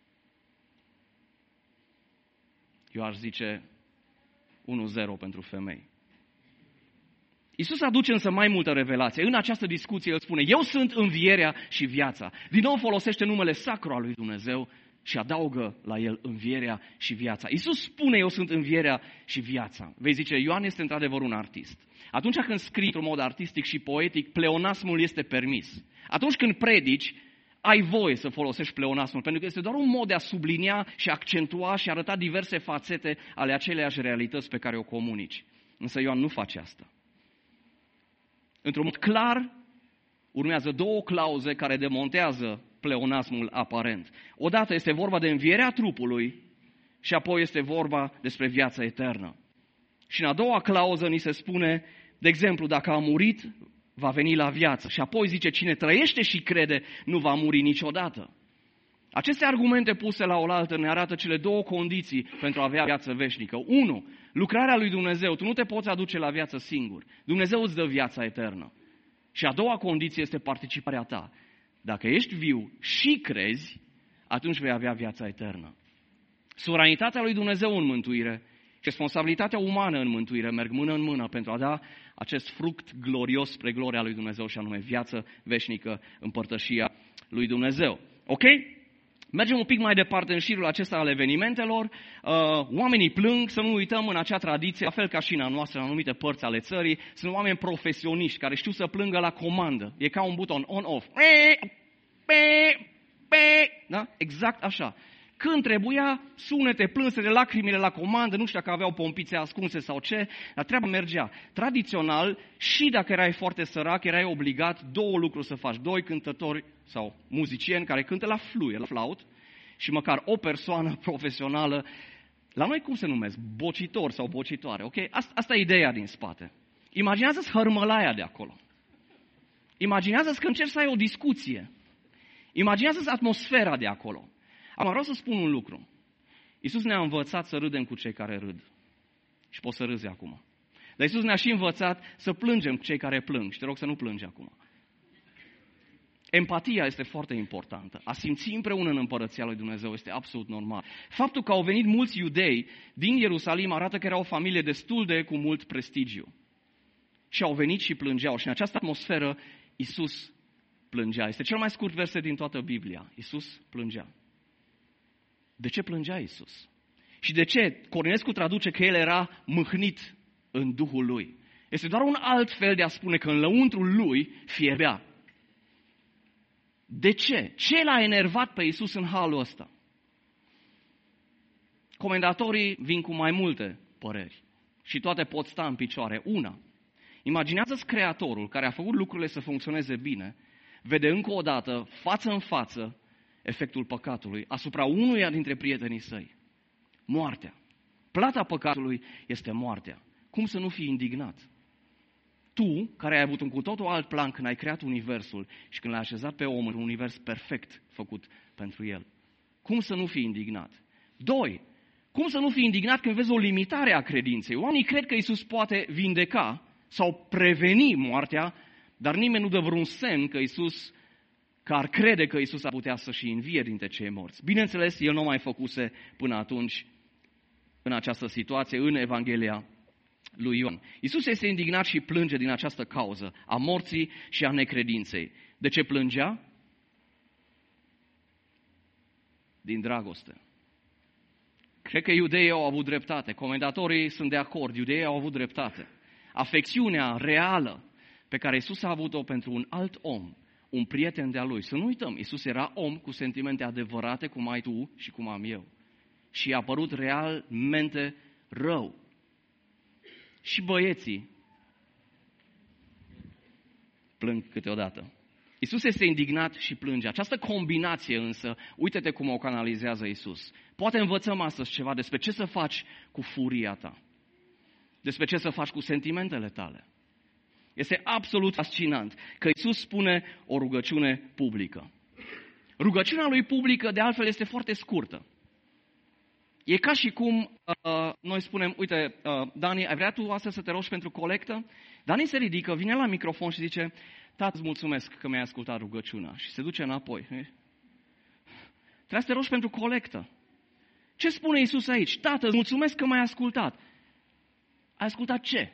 Eu aș zice 1-0 pentru femei. Iisus aduce însă mai multă revelație. În această discuție el spune, eu sunt învierea și viața. Din nou folosește numele sacru al lui Dumnezeu și adaugă la el învierea și viața. Iisus spune, eu sunt învierea și viața. Vei zice, Ioan este într-adevăr un artist. Atunci când scrii într-un mod artistic și poetic, pleonasmul este permis. Atunci când predici, ai voie să folosești pleonasmul, pentru că este doar un mod de a sublinia și accentua și arăta diverse fațete ale aceleiași realități pe care o comunici. Însă Ioan nu face asta. Într-un mod clar, urmează două clauze care demontează pleonasmul aparent. Odată este vorba de învierea trupului și apoi este vorba despre viața eternă. Și în a doua clauză ni se spune, de exemplu, dacă a murit, va veni la viață. Și apoi zice, cine trăiește și crede, nu va muri niciodată. Aceste argumente puse la oaltă ne arată cele două condiții pentru a avea viață veșnică. 1. Lucrarea lui Dumnezeu. Tu nu te poți aduce la viață singur. Dumnezeu îți dă viața eternă. Și a doua condiție este participarea ta. Dacă ești viu și crezi, atunci vei avea viața eternă. Suveranitatea lui Dumnezeu în mântuire și responsabilitatea umană în mântuire merg mână în mână pentru a da acest fruct glorios spre gloria lui Dumnezeu și anume viață veșnică, împărtășia lui Dumnezeu. Ok? Mergem un pic mai departe în șirul acesta al evenimentelor. Oamenii plâng, să nu uităm în acea tradiție, la fel ca și în a noastră, în anumite părți ale țării, sunt oameni profesioniști care știu să plângă la comandă. E ca un buton on-off. Da? Exact așa. Când trebuia, sunete, plânsele, lacrimile la comandă, nu știu dacă aveau pompițe ascunse sau ce, dar treaba mergea. Tradițional, și dacă erai foarte sărac, erai obligat două lucruri să faci. 2 cântători sau muzicieni care cântă la fluier, la flaut, și măcar o persoană profesională, la noi cum se numesc? Bocitor sau bocitoare, ok? Asta e ideea din spate. Imaginează-ți hărmălaia de acolo. Imaginează-ți că încerci să ai o discuție. Imaginează-ți atmosfera de acolo. Acum vreau să spun un lucru. Iisus ne-a învățat să râdem cu cei care râd. Și poți să râzi acum. Dar Iisus ne-a și învățat să plângem cu cei care plâng. Și te rog să nu plângi acum. Empatia este foarte importantă. A simți împreună în împărăția lui Dumnezeu este absolut normal. Faptul că au venit mulți iudei din Ierusalim arată că era o familie destul de cu mult prestigiu. Și au venit și plângeau. Și în această atmosferă Iisus plângea. Este cel mai scurt verset din toată Biblia. Iisus plângea. De ce plângea Iisus? Și de ce? Cornilescu traduce că el era mâhnit în Duhul lui. Este doar un alt fel de a spune că în lăuntrul lui fierbea. De ce? Ce l-a enervat pe Iisus în halul ăsta? Comentatorii vin cu mai multe păreri și toate pot sta în picioare. Una, imaginează-ți Creatorul care a făcut lucrurile să funcționeze bine, vede încă o dată, față în față, efectul păcatului asupra unuia dintre prietenii săi. Moartea. Plata păcatului este moartea. Cum să nu fii indignat? Tu, care ai avut un cu totul alt plan când ai creat universul și când l-ai așezat pe om în un univers perfect făcut pentru el. Cum să nu fii indignat? 2. Cum să nu fii indignat când vezi o limitare a credinței? Oamenii cred că Iisus poate vindeca sau preveni moartea, dar nimeni nu dă vreun semn că ar crede că Iisus ar putea să-și învie dintre cei morți. Bineînțeles, el nu mai făcuse până atunci în această situație, în Evanghelia lui Ioan. Iisus este indignat și plânge din această cauză a morții și a necredinței. De ce plângea? Din dragoste. Cred că iudeii au avut dreptate. Comentatorii sunt de acord. Iudeii au avut dreptate. Afecțiunea reală pe care Iisus a avut-o pentru un alt om, un prieten de-a lui. Să nu uităm, Iisus era om cu sentimente adevărate, cum ai tu și cum am eu. Și i-a părut realmente rău. Și băieții plâng câteodată. Iisus este indignat și plânge. Această combinație însă, uite-te cum o canalizează Iisus. Poate învățăm astăzi ceva despre ce să faci cu furia ta. Despre ce să faci cu sentimentele tale. Este absolut fascinant că Iisus spune o rugăciune publică. Rugăciunea lui publică, de altfel, este foarte scurtă. E ca și cum noi spunem, uite, Dani, ai vrea tu astăzi să te rogi pentru colectă? Dani se ridică, vine la microfon și zice, Tată, îți mulțumesc că mi-ai ascultat rugăciunea. Și se duce înapoi. Trebuie să te rogi pentru colectă. Ce spune Iisus aici? Tată, îți mulțumesc că m-ai ascultat. Ai ascultat ce?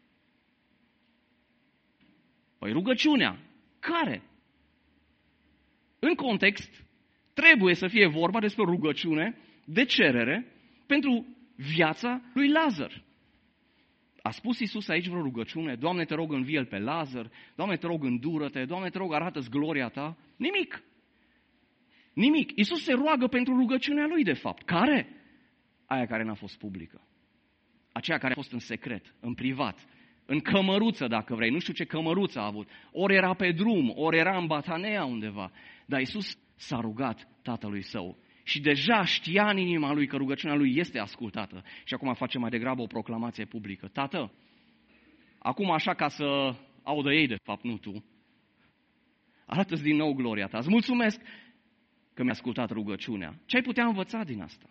Păi rugăciunea. Care? În context, trebuie să fie vorba despre o rugăciune de cerere pentru viața lui Lazar. A spus Iisus aici vreo rugăciune? Doamne, te rog, învie-l pe Lazar. Doamne, te rog, îndură-te. Doamne, te rog, arată-ți gloria ta. Nimic. Nimic. Iisus se roagă pentru rugăciunea lui, de fapt. Care? Aia care n-a fost publică. Aceea care a fost în secret, în privat, în cămăruță, dacă vrei. Nu știu ce cămăruță a avut. Ori era pe drum, ori era în Batanea undeva. Dar Iisus s-a rugat Tatălui Său. Și deja știa în inima lui că rugăciunea lui este ascultată. Și acum face mai degrabă o proclamație publică. Tată, acum așa ca să audă ei, de fapt, nu tu, arată-ți din nou gloria ta. Îți mulțumesc că mi-ai ascultat rugăciunea. Ce ai putea învăța din asta?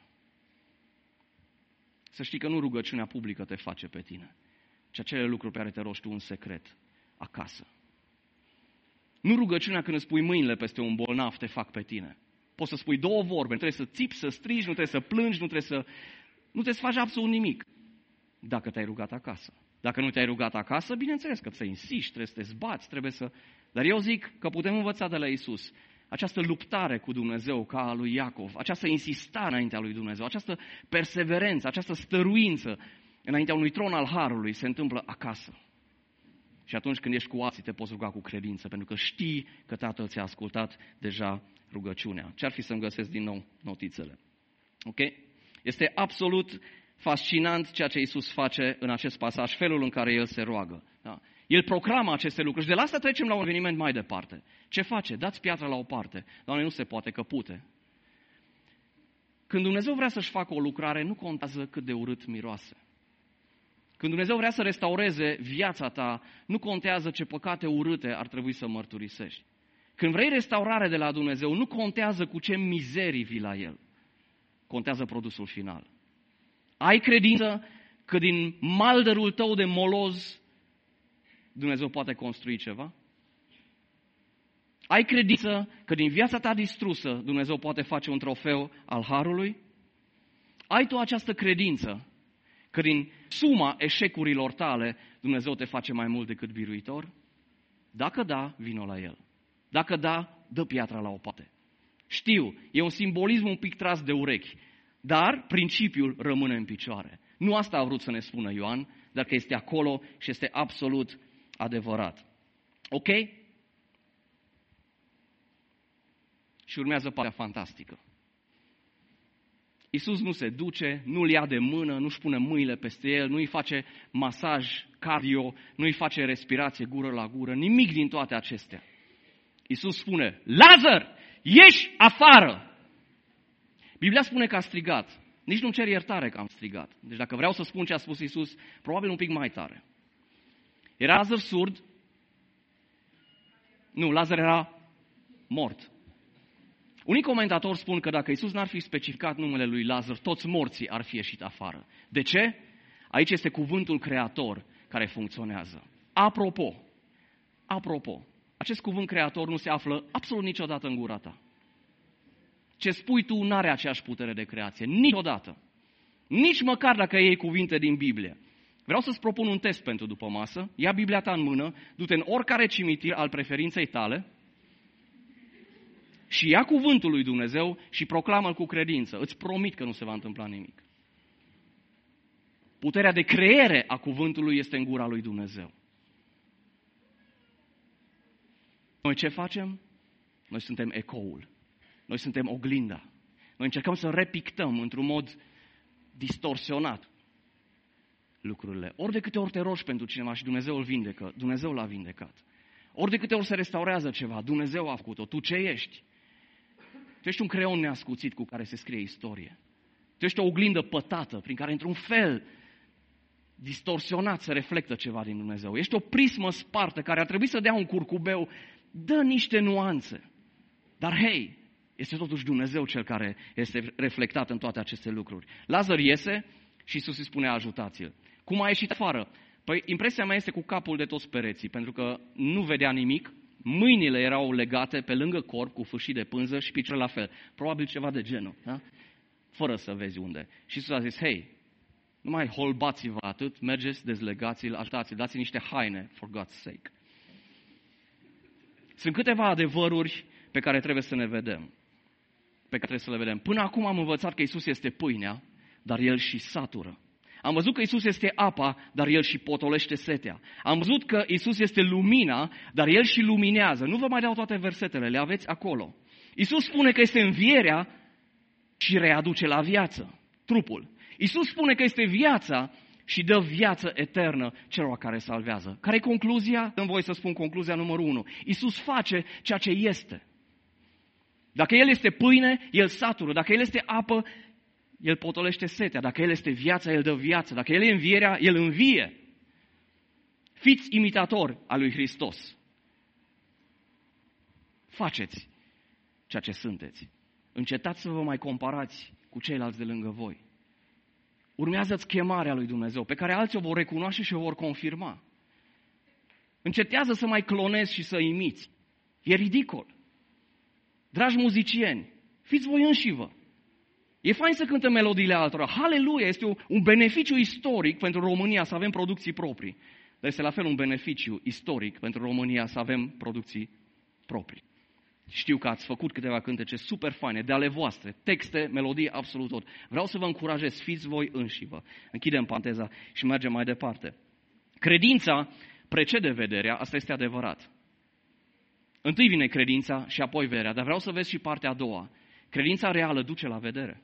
Să știi că nu rugăciunea publică te face pe tine, ci acele lucruri pe care te rogi tu în secret, acasă. Nu rugăciunea când îți pui mâinile peste un bolnav te fac pe tine. Poți să spui două vorbe, nu trebuie să țipi, să strigi, nu trebuie să plângi, nu trebuie să faci absolut nimic. Dacă te-ai rugat acasă. Dacă nu te-ai rugat acasă, bineînțeles că trebuie să insiști, trebuie să te zbați, Dar eu zic că putem învăța de la Iisus această luptare cu Dumnezeu ca a lui Iacov, această insistare înaintea lui Dumnezeu, această perseverență, această stăruință înaintea unui tron al harului se întâmplă acasă. Și atunci când ești cu alții te poți ruga cu credință, pentru că știi că Tatăl ți-a ascultat deja rugăciunea. Ce-ar fi să-mi găsesc din nou notițele? Ok? Este absolut fascinant ceea ce Iisus face în acest pasaj, felul în care El se roagă. Da? El proclamă aceste lucruri și de la asta trecem la un eveniment mai departe. Ce face? Dați piatra la o parte. Doamne, nu se poate, că pute. Când Dumnezeu vrea să-și facă o lucrare, nu contează cât de urât miroase. Când Dumnezeu vrea să restaureze viața ta, nu contează ce păcate urâte ar trebui să mărturisești. Când vrei restaurare de la Dumnezeu, nu contează cu ce mizerii vii la El. Contează produsul final. Ai credință că din maldărul tău de moloz Dumnezeu poate construi ceva? Ai credință că din viața ta distrusă Dumnezeu poate face un trofeu al harului? Ai tu această credință că din suma eșecurilor tale Dumnezeu te face mai mult decât biruitor? Dacă da, vino la El. Dacă da, dă piatra la o parte. Știu, e un simbolism un pic tras de urechi, dar principiul rămâne în picioare. Nu asta a vrut să ne spună Ioan, dar că este acolo și este absolut adevărat. Ok? Și urmează partea fantastică. Iisus nu se duce, nu-l ia de mână, nu-și pune mâinile peste el, nu-i face masaj cardio, nu-i face respirație gură la gură, nimic din toate acestea. Iisus spune, Lazar, ieși afară! Biblia spune că a strigat. Nici nu-mi cer iertare că am strigat. Deci dacă vreau să spun ce a spus Iisus, probabil un pic mai tare. Era Lazar surd? Nu, Lazar era mort. Unii comentatori spun că dacă Iisus n-ar fi specificat numele lui Lazar, toți morții ar fi ieșit afară. De ce? Aici este cuvântul creator care funcționează. Apropo, acest cuvânt creator nu se află absolut niciodată în gura ta. Ce spui tu n-are aceeași putere de creație. Niciodată. Nici măcar dacă iei cuvinte din Biblie. Vreau să-ți propun un test pentru după masă. Ia Biblia ta în mână, du-te în oricare cimitir al preferinței tale și ia cuvântul lui Dumnezeu și proclamă-l cu credință. Îți promit că nu se va întâmpla nimic. Puterea de creere a cuvântului este în gura lui Dumnezeu. Noi ce facem? Noi suntem ecoul. Noi suntem oglinda. Noi încercăm să repictăm într-un mod distorsionat lucrurile. Ori de câte ori te rogi pentru cineva și Dumnezeu îl vindecă, Dumnezeu l-a vindecat. Ori de câte ori se restaurează ceva, Dumnezeu a făcut-o. Tu ce ești? Tu ești un creion neascuțit cu care se scrie istorie. Tu ești o oglindă pătată prin care, într-un fel distorsionat, se reflectă ceva din Dumnezeu. Ești o prismă spartă care ar trebui să dea un curcubeu, dă niște nuanțe. Dar hei, este totuși Dumnezeu cel care este reflectat în toate aceste lucruri. Lazar iese și Iisus îi spune: ajutați-l. Cum a ieșit afară? Păi impresia mea este cu capul de toți pereții, pentru că nu vedea nimic, mâinile erau legate pe lângă corp cu fâșii de pânză și picioarele la fel. Probabil ceva de genul, da? Fără să vezi unde. Și Iisus a zis: hei, nu mai holbați-vă atât, mergeți, dezlegați-l, ajutați-l, dați-i niște haine, for God's sake. Sunt câteva adevăruri pe care trebuie să ne vedem. Pe care trebuie să le vedem. Până acum am învățat că Iisus este pâinea, dar El și satură. Am văzut că Iisus este apa, dar El și potolește setea. Am văzut că Iisus este lumina, dar El și luminează. Nu vă mai dau toate versetele, le aveți acolo. Iisus spune că este învierea și readuce la viață trupul. Iisus spune că este viața și dă viață eternă celor care salvează. Care e concluzia? Îmi voi să spun concluzia numărul 1. Iisus face ceea ce este. Dacă El este pâine, El satură. Dacă El este apă, El potolește setea. Dacă El este viața, El dă viață. Dacă El e învierea, El învie. Fiți imitatori al lui Hristos. Faceți ceea ce sunteți. Încetați să vă mai comparați cu ceilalți de lângă voi. Urmează-ți chemarea lui Dumnezeu, pe care alții o vor recunoaște și o vor confirma. Încetează să mai clonezi și să imiți. E ridicol. Dragi muzicieni, fiți voi înșivă. E fain să cântăm melodiile altora. Haleluia! Este un beneficiu istoric pentru România să avem producții proprii. Dar este la fel un beneficiu istoric pentru România să avem producții proprii. Știu că ați făcut câteva cântece super faine, de ale voastre, texte, melodii, absolut tot. Vreau să vă încurajez, fiți voi înșivă. Închidem paranteza și mergem mai departe. Credința precede vederea, asta este adevărat. Întâi vine credința și apoi vederea, dar vreau să vezi și partea a doua. Credința reală duce la vedere.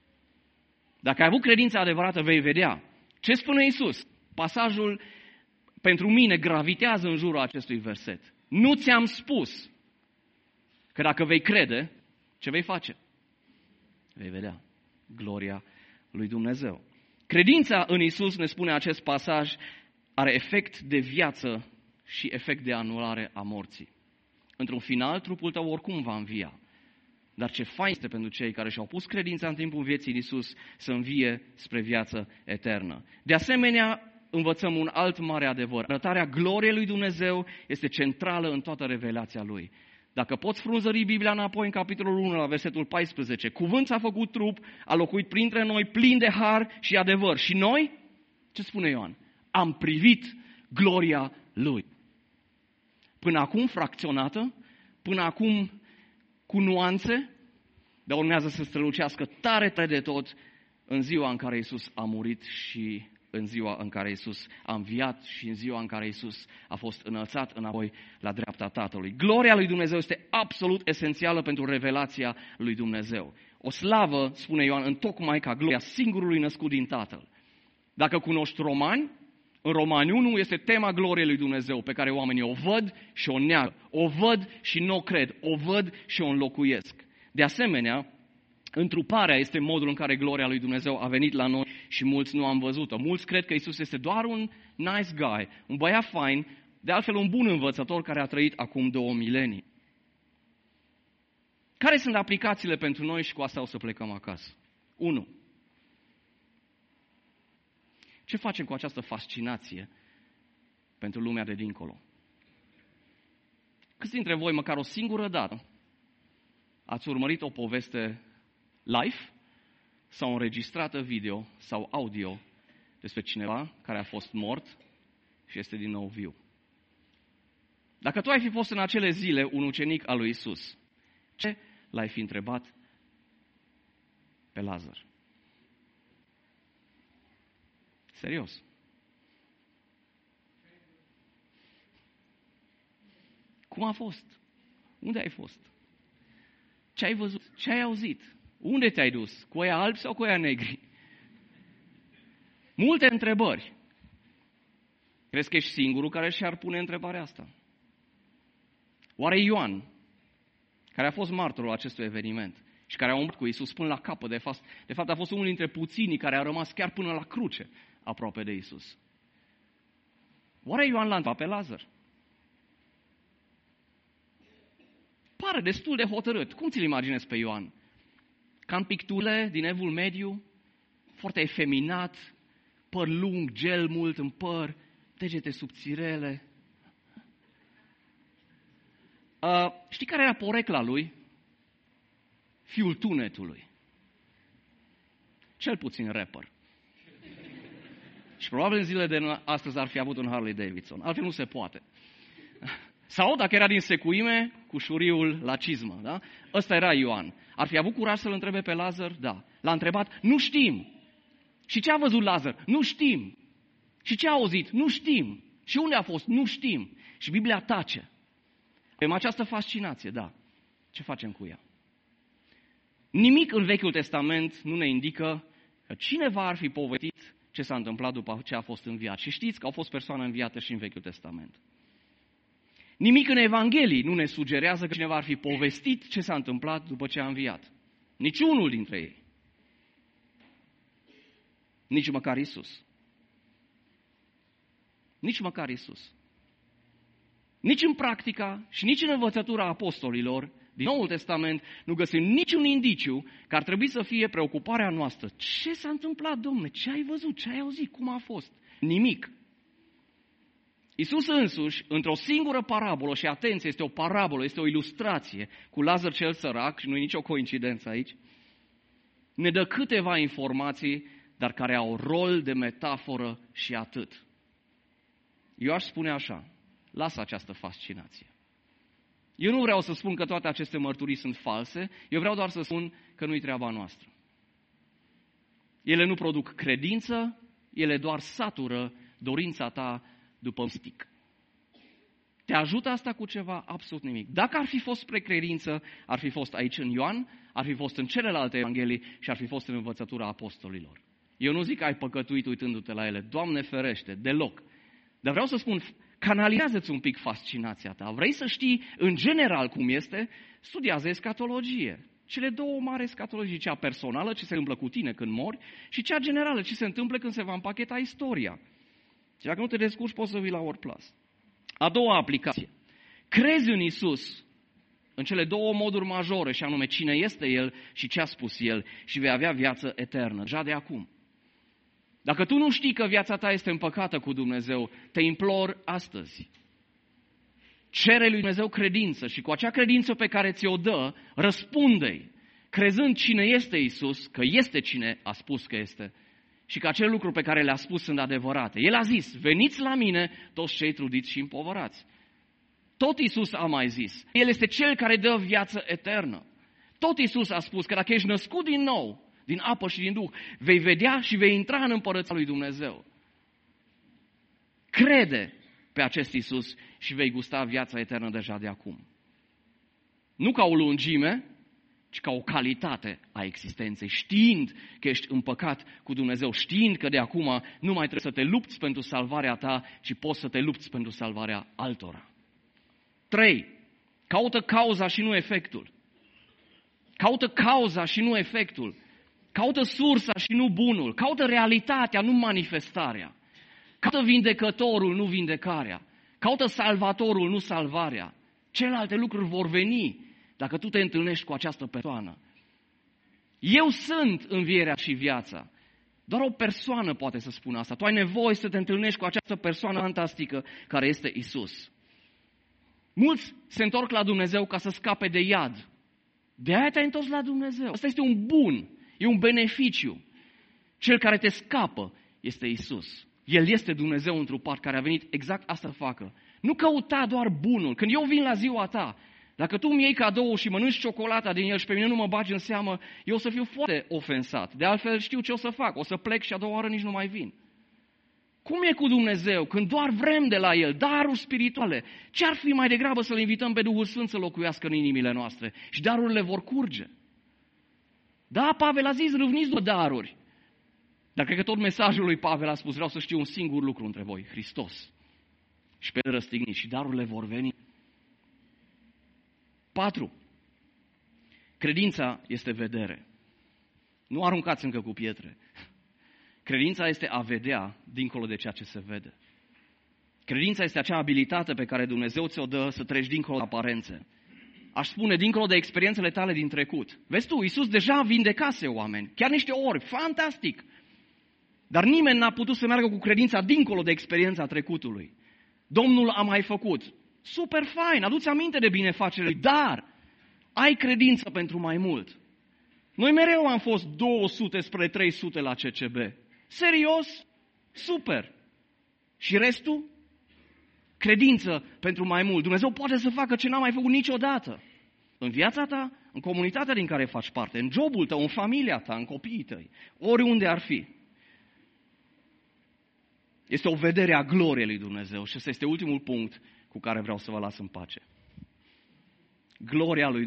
Dacă ai avut credința adevărată, vei vedea. Ce spune Iisus? Pasajul pentru mine gravitează în jurul acestui verset. Nu ți-am spus că dacă vei crede, ce vei face? Vei vedea gloria lui Dumnezeu. Credința în Iisus, ne spune acest pasaj, are efect de viață și efect de anulare a morții. Într-un final, trupul tău oricum va învia. Dar ce fain este pentru cei care și-au pus credința în timpul vieții în Iisus să învie spre viață eternă. De asemenea, învățăm un alt mare adevăr. Arătarea gloriei lui Dumnezeu este centrală în toată revelația Lui. Dacă poți frunzări Biblia înapoi în capitolul 1, la versetul 14, cuvânt s-a făcut trup, a locuit printre noi, plin de har și adevăr. Și noi, ce spune Ioan? Am privit gloria Lui. Până acum fracționată, până acum cu nuanțe, dar urmează să strălucească tare, tare de tot în ziua în care Iisus a murit și în ziua în care Iisus a înviat și în ziua în care Iisus a fost înălțat înapoi la dreapta Tatălui. Gloria lui Dumnezeu este absolut esențială pentru revelația lui Dumnezeu. O slavă, spune Ioan, întocmai ca gloria singurului născut din Tatăl. Dacă cunoști Romani, în Romani 1 este tema gloriei lui Dumnezeu, pe care oamenii o văd și o neagă. O văd și nu o cred. O văd și o înlocuiesc. De asemenea, întruparea este modul în care gloria lui Dumnezeu a venit la noi și mulți nu am văzut-o. Mulți cred că Iisus este doar un nice guy, un băiat fain, de altfel un bun învățător care a trăit acum 2 milenii. Care sunt aplicațiile pentru noi și cu asta o să plecăm acasă? 1. Ce facem cu această fascinație pentru lumea de dincolo? Câți dintre voi, măcar o singură dată, ați urmărit o poveste live sau înregistrată video sau audio despre cineva care a fost mort și este din nou viu? Dacă tu ai fi fost în acele zile un ucenic al lui Iisus, ce l-ai fi întrebat pe Lazar? Serios. Cum a fost? Unde ai fost? Ce ai văzut? Ce ai auzit? Unde te-ai dus? Cu aia albi sau cu aia negri? Multe întrebări. Crezi că ești singurul care și-ar pune întrebarea asta? Oare Ioan, care a fost martorul acestui eveniment și care a umblat cu Iisus până la capăt, de fapt a fost unul dintre puținii care a rămas chiar până la cruce aproape de Iisus. Oare Ioan l-a întrebat pe Lazar? Pare destul de hotărât. Cum ți-l imaginezi pe Ioan? Ca în picturile din Evul Mediu, foarte efeminat, păr lung, gel mult în păr, degete subțirele. Știi care era porecla lui? Fiul tunetului. Cel puțin rapper. Și probabil în zilele de astăzi ar fi avut un Harley Davidson. Altfel nu se poate. Sau dacă era din secuime, cu șuriul la cizmă. Da? Ăsta era Ioan. Ar fi avut curaj să-l întrebe pe Lazar? Da. L-a întrebat? Nu știm. Și ce a văzut Lazar? Nu știm. Și ce a auzit? Nu știm. Și unde a fost? Nu știm. Și Biblia tace. Avem această fascinație, da. Ce facem cu ea? Nimic în Vechiul Testament nu ne indică că cineva ar fi povestit ce s-a întâmplat după ce a fost înviat. Și știți că au fost persoane înviate și în Vechiul Testament. Nimic în Evanghelii nu ne sugerează că cineva ar fi povestit ce s-a întâmplat după ce a înviat. Niciunul dintre ei. Nici măcar Iisus. Nici măcar Iisus. Nici în practica și nici în învățătura apostolilor din Noul Testament nu găsim niciun indiciu că ar trebui să fie preocuparea noastră. Ce s-a întâmplat, Domnule? Ce ai văzut? Ce ai auzit? Cum a fost? Nimic. Iisus însuși, într-o singură parabolă, și atenție, este o parabolă, este o ilustrație cu Lazar cel sărac, și nu e nicio coincidență aici, ne dă câteva informații, dar care au rol de metaforă și atât. Eu aș spune așa, lasă această fascinație. Eu nu vreau să spun că toate aceste mărturii sunt false, eu vreau doar să spun că nu-i treaba noastră. Ele nu produc credință, ele doar satură dorința ta după mistic. Te ajută asta cu ceva? Absolut nimic. Dacă ar fi fost spre credință, ar fi fost aici în Ioan, ar fi fost în celelalte evanghelii și ar fi fost în învățătura apostolilor. Eu nu zic că ai păcătuit uitându-te la ele. Doamne ferește, deloc. Dar vreau să spun, canalizează-ți un pic fascinația ta. Vrei să știi în general cum este? Studiază escatologie. Cele două mari escatologii, cea personală, ce se întâmplă cu tine când mori, și cea generală, ce se întâmplă când se va împacheta istoria. Și dacă nu te descurci, poți să vii la WordPlus. A doua aplicație. Crezi în Iisus în cele două moduri majore, și anume cine este El și ce a spus El, și vei avea viață eternă, deja de acum. Dacă tu nu știi că viața ta este împăcată cu Dumnezeu, te implor astăzi. Cere lui Dumnezeu credință și cu acea credință pe care ți-o dă, răspunde-i, crezând cine este Iisus, că este cine a spus că este, și că acele lucruri pe care le-a spus sunt adevărate. El a zis, veniți la mine toți cei trudiți și împovărați. Tot Iisus a mai zis, El este Cel care dă viață eternă. Tot Iisus a spus că dacă ești născut din nou, din apă și din Duh, vei vedea și vei intra în împărăția lui Dumnezeu. Crede pe acest Iisus și vei gusta viața eternă deja de acum. Nu ca o lungime, ci ca o calitate a existenței, știind că ești împăcat cu Dumnezeu, știind că de acum nu mai trebuie să te lupți pentru salvarea ta, ci poți să te lupți pentru salvarea altora. 3. Caută cauza și nu efectul. Caută cauza și nu efectul. Caută sursa și nu bunul. Caută realitatea, nu manifestarea. Caută vindecătorul, nu vindecarea. Caută salvatorul, nu salvarea. Celelalte lucruri vor veni dacă tu te întâlnești cu această persoană. Eu sunt învierea și viața. Doar o persoană poate să spună asta. Tu ai nevoie să te întâlnești cu această persoană fantastică care este Isus. Mulți se întorc la Dumnezeu ca să scape de iad. De aia te-ai întors la Dumnezeu. Asta este un bun, e un beneficiu. Cel care te scapă este Isus. El este Dumnezeu întrupat care a venit exact asta să facă. Nu căuta doar bunul. Când eu vin la ziua ta, dacă tu îmi iei cadou și mănânci ciocolata din el și pe mine nu mă bagi în seamă, eu o să fiu foarte ofensat. De altfel știu ce o să fac. O să plec și a doua oară nici nu mai vin. Cum e cu Dumnezeu când doar vrem de la El daruri spirituale? Ce-ar fi mai degrabă să-L invităm pe Duhul Sfânt să locuiască în inimile noastre? Și darurile vor curge. Da, Pavel a zis, râvniți după daruri. Dar cred că tot mesajul lui Pavel a spus, vreau să știu un singur lucru între voi, Hristos. Și pe El răstigniți și darurile vor veni. 4. Credința este vedere. Nu aruncați încă cu pietre. Credința este a vedea dincolo de ceea ce se vede. Credința este acea abilitate pe care Dumnezeu ți-o dă să treci dincolo de aparențe. Aș spune, dincolo de experiențele tale din trecut. Vezi tu, Iisus deja vindecase oameni, chiar niște ori, fantastic. Dar nimeni n-a putut să meargă cu credința dincolo de experiența trecutului. Domnul a mai făcut. Super fain, adu-ți aminte de binefacerile, dar ai credință pentru mai mult. Noi mereu am fost 200 spre 300 la CCB. Serios? Super. Și restul? Credință pentru mai mult. Dumnezeu poate să facă ce n-a mai făcut niciodată. În viața ta, în comunitatea din care faci parte, în jobul tău, în familia ta, în copiii tăi, oriunde ar fi. Este o vedere a gloriei lui Dumnezeu și ăsta este ultimul punct cu care vreau să vă las în pace. Gloria lui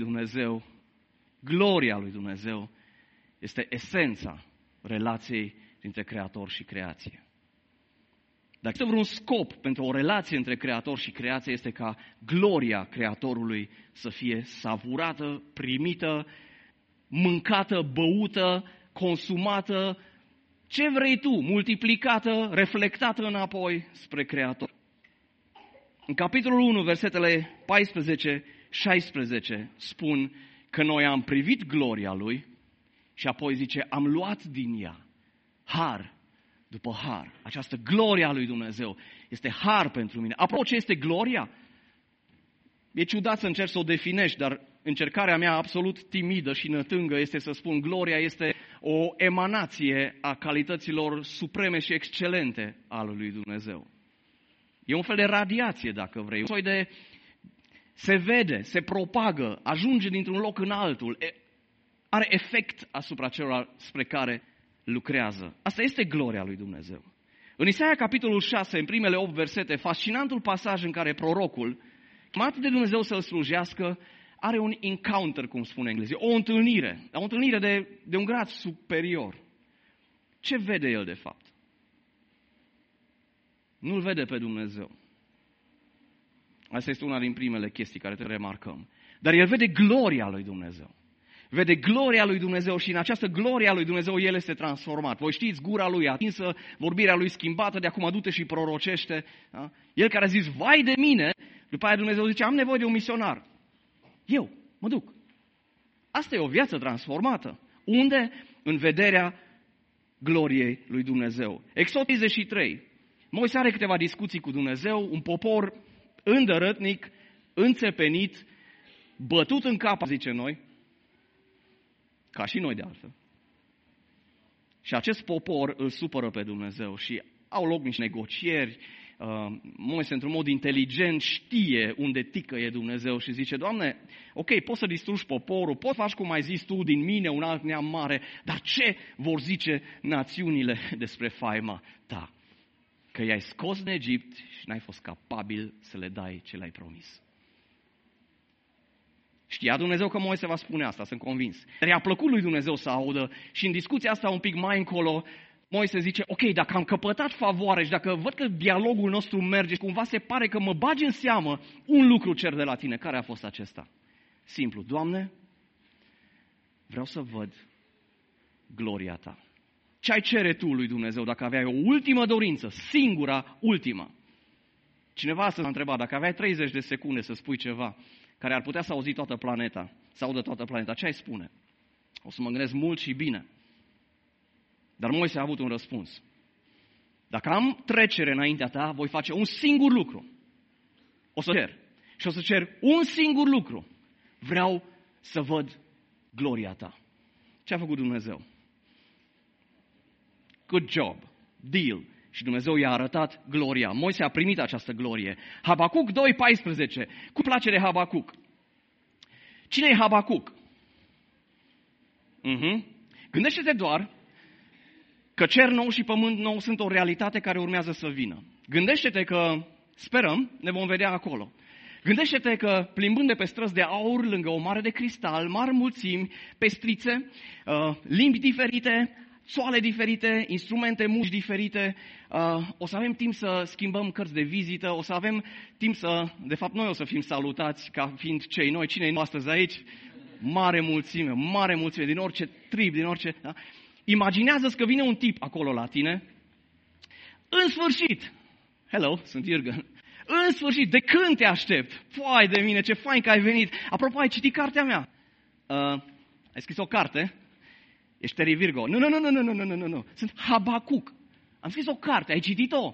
Dumnezeu este esența relației dintre Creator și creație. Dacă este vreun scop pentru o relație între Creator și creație, este ca gloria Creatorului să fie savurată, primită, mâncată, băută, consumată, ce vrei tu, multiplicată, reflectată înapoi spre Creator. În capitolul 1, versetele 14-16 spun că noi am privit gloria Lui și apoi zice, am luat din ea har după har. Această gloria a lui Dumnezeu este har pentru mine. Apropo, ce este gloria? E ciudat să încerci să o definești, dar încercarea mea absolut timidă și nătângă este să spun gloria este o emanație a calităților supreme și excelente ale lui Dumnezeu. E un fel de radiație, dacă vrei, un soi de se vede, se propagă, ajunge dintr-un loc în altul, are efect asupra celor spre care lucrează. Asta este gloria lui Dumnezeu. În Isaia, capitolul 6, în primele 8 versete, fascinantul pasaj în care prorocul, chemat de Dumnezeu să-L slujească, are un encounter, cum spune englezii, o întâlnire de un grad superior. Ce vede el de fapt? Nu-L vede pe Dumnezeu. Asta este una din primele chestii care trebuie remarcăm. Dar el vede gloria lui Dumnezeu. Vede gloria lui Dumnezeu și în această glorie a lui Dumnezeu el este transformat. Voi știți, gura lui atinsă, vorbirea lui schimbată, de acum du-te și prorocește. Da? El care a zis, vai de mine, după aia Dumnezeu zice, am nevoie de un misionar. Eu mă duc. Asta e o viață transformată. Unde? În vederea gloriei lui Dumnezeu. Exod 33. Moise are câteva discuții cu Dumnezeu, un popor îndărătnic, înțepenit, bătut în cap, zice noi, ca și noi de altfel. Și acest popor îl supără pe Dumnezeu și au loc niște negocieri. Moise, într-un mod inteligent, știe unde ticăie Dumnezeu și zice, Doamne, ok, poți să distrugi poporul, poți să faci cum ai zis tu din mine un alt neam mare, dar ce vor zice națiunile despre faima ta? Că i-ai scos din Egipt și n-ai fost capabil să le dai ce le-ai promis. Știa Dumnezeu că Moise va spune asta, sunt convins. Dar i-a plăcut lui Dumnezeu să audă și în discuția asta un pic mai încolo, Moise zice, ok, dacă am căpătat favoare și dacă văd că dialogul nostru merge și cumva se pare că mă bagi în seamă, un lucru cer de la tine. Care a fost acesta? Simplu, Doamne, vreau să văd gloria ta. Ce ai cere tu lui Dumnezeu dacă aveai o ultimă dorință, singura, ultima? Cineva s-a întrebat, dacă aveai 30 de secunde să spui ceva care ar putea să auzi toată planeta, să audă toată planeta, ce ai spune? O să mă gândesc mult și bine. Dar Moise a avut un răspuns. Dacă am trecere înaintea ta, voi face un singur lucru. O să cer. Și o să cer un singur lucru. Vreau să văd gloria ta. Ce a făcut Dumnezeu? Good job. Deal. Și Dumnezeu i-a arătat gloria. Moise a primit această glorie. Habacuc 2:14. Cum place de Habacuc? Cine e Habacuc? Gândește-te doar că cer nou și pământ nou sunt o realitate care urmează să vină. Gândește-te că, sperăm, ne vom vedea acolo. Gândește-te că plimbând de pe străzi de aur, lângă o mare de cristal, mari mulțimi, pestrițe, limbi diferite, țoale diferite, instrumente, muși diferite, o să avem timp să schimbăm cărți de vizită, o să avem timp de fapt noi o să fim salutați ca fiind cei noi. Cine e astăzi aici? Mare mulțime, din orice trib, din orice... Da? Imaginează-ți că vine un tip acolo la tine, în sfârșit, hello, sunt Jürgen, în sfârșit, de când te aștept? Foai de mine, ce fain că ai venit. Apropo, ai citit cartea mea? Ai scris o carte? Ești Terry Virgo. Nu. Sunt Habacuc. Am scris o carte, ai citit-o?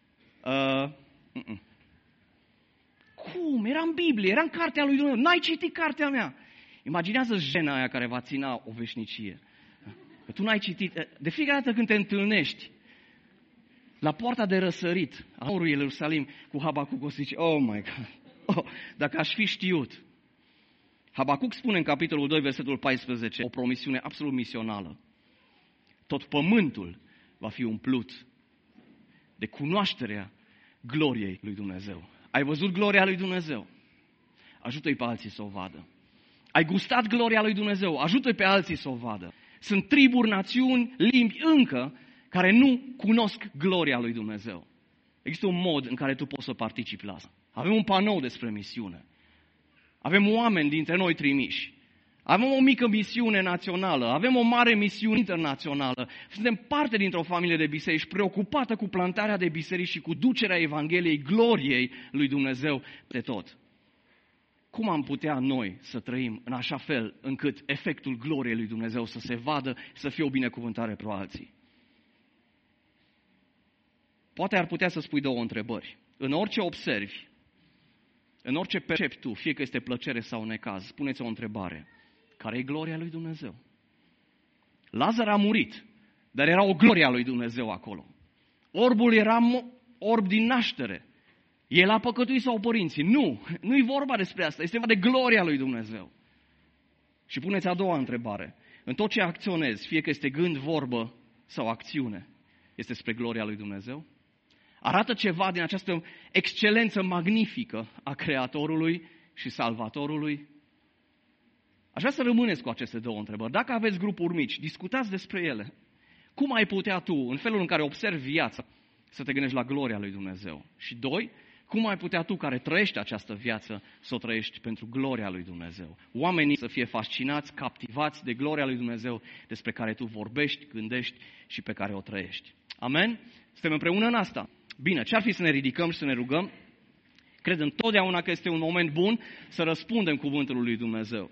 Cum? Era în Biblie, era în cartea lui Dumnezeu. N-ai citit cartea mea. Imaginează jena aia care va ține o veșnicie. Că tu n-ai citit. De fiecare dată când te întâlnești la poarta de răsărit a Murului Ierusalim cu Habacuc, o să zici, oh my God, dacă aș fi știut. Habacuc spune în capitolul 2, versetul 14, o promisiune absolut misională. Tot pământul va fi umplut de cunoașterea gloriei lui Dumnezeu. Ai văzut gloria lui Dumnezeu? Ajută-i pe alții să o vadă. Ai gustat gloria lui Dumnezeu? Ajută-i pe alții să o vadă. Sunt triburi, națiuni, limbi încă care nu cunosc gloria lui Dumnezeu. Există un mod în care tu poți să participi la asta. Avem un panou despre misiune. Avem oameni dintre noi trimiși. Avem o mică misiune națională. Avem o mare misiune internațională. Suntem parte dintr-o familie de biserici preocupată cu plantarea de biserici și cu ducerea Evangheliei gloriei lui Dumnezeu de tot. Cum am putea noi să trăim în așa fel încât efectul gloriei lui Dumnezeu să se vadă, să fie o binecuvântare pentru alții? Poate ar putea să spui două întrebări. În orice observi, în orice percepi tu, fie că este plăcere sau necaz, puneți o întrebare. Care e gloria lui Dumnezeu? Lazar a murit, dar era o gloria lui Dumnezeu acolo. Orbul era orb din naștere. El a păcătuit sau părinții? Nu-i vorba despre asta. Este vorba de gloria lui Dumnezeu. Și puneți a doua întrebare. În tot ce acționezi, fie că este gând, vorbă sau acțiune, este spre gloria lui Dumnezeu? Arată ceva din această excelență magnifică a Creatorului și Salvatorului? Aș vrea să rămâneți cu aceste două întrebări. Dacă aveți grupuri mici, discutați despre ele. Cum ai putea tu, în felul în care observi viața, să te gândești la gloria lui Dumnezeu? Și doi, cum ai putea tu, care trăiești această viață, să o trăiești pentru gloria lui Dumnezeu? Oamenii să fie fascinați, captivați de gloria lui Dumnezeu despre care tu vorbești, gândești și pe care o trăiești. Amen? Suntem împreună în asta. Bine, ce-ar fi să ne ridicăm și să ne rugăm? Cred întotdeauna că este un moment bun să răspundem cuvântului lui Dumnezeu.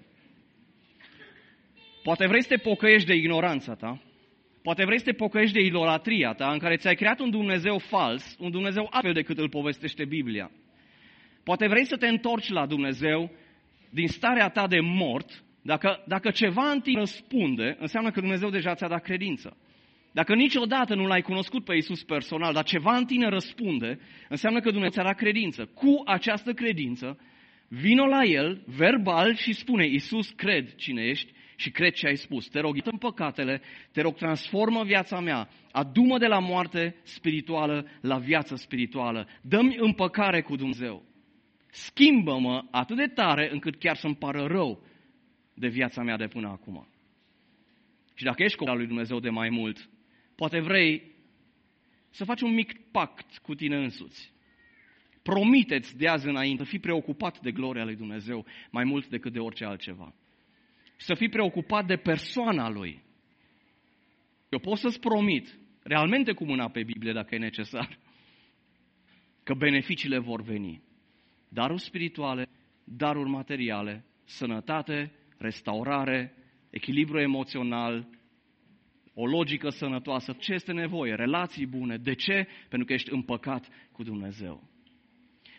Poate vrei să te pocăiești de ignoranța ta, poate vrei să te pocăiești de idolatria ta, în care ți-ai creat un Dumnezeu fals, un Dumnezeu altfel decât îl povestește Biblia. Poate vrei să te întorci la Dumnezeu din starea ta de mort. Dacă ceva în tine răspunde, înseamnă că Dumnezeu deja ți-a dat credință. Dacă niciodată nu l-ai cunoscut pe Iisus personal, dar ceva în tine răspunde, înseamnă că Dumnezeu ți-a dat credință. Cu această credință, vino la El, verbal, și spune: Iisus, cred cine ești și cred ce ai spus. Te rog, iertă-mi păcatele, te rog, transformă viața mea, adu-mă de la moarte spirituală la viață spirituală. Dă-mi împăcare cu Dumnezeu. Schimbă-mă atât de tare încât chiar să-mi pară rău de viața mea de până acum. Și dacă ești copil al lui Dumnezeu de mai mult, poate vrei să faci un mic pact cu tine însuți. Promite-ți de azi înainte să fii preocupat de gloria lui Dumnezeu mai mult decât de orice altceva. Să fii preocupat de persoana Lui. Eu pot să-ți promit, realmente cu mâna pe Biblie dacă e necesar, că beneficiile vor veni. Daruri spirituale, daruri materiale, sănătate, restaurare, echilibru emoțional, o logică sănătoasă. Ce este nevoie? Relații bune. De ce? Pentru că ești împăcat cu Dumnezeu.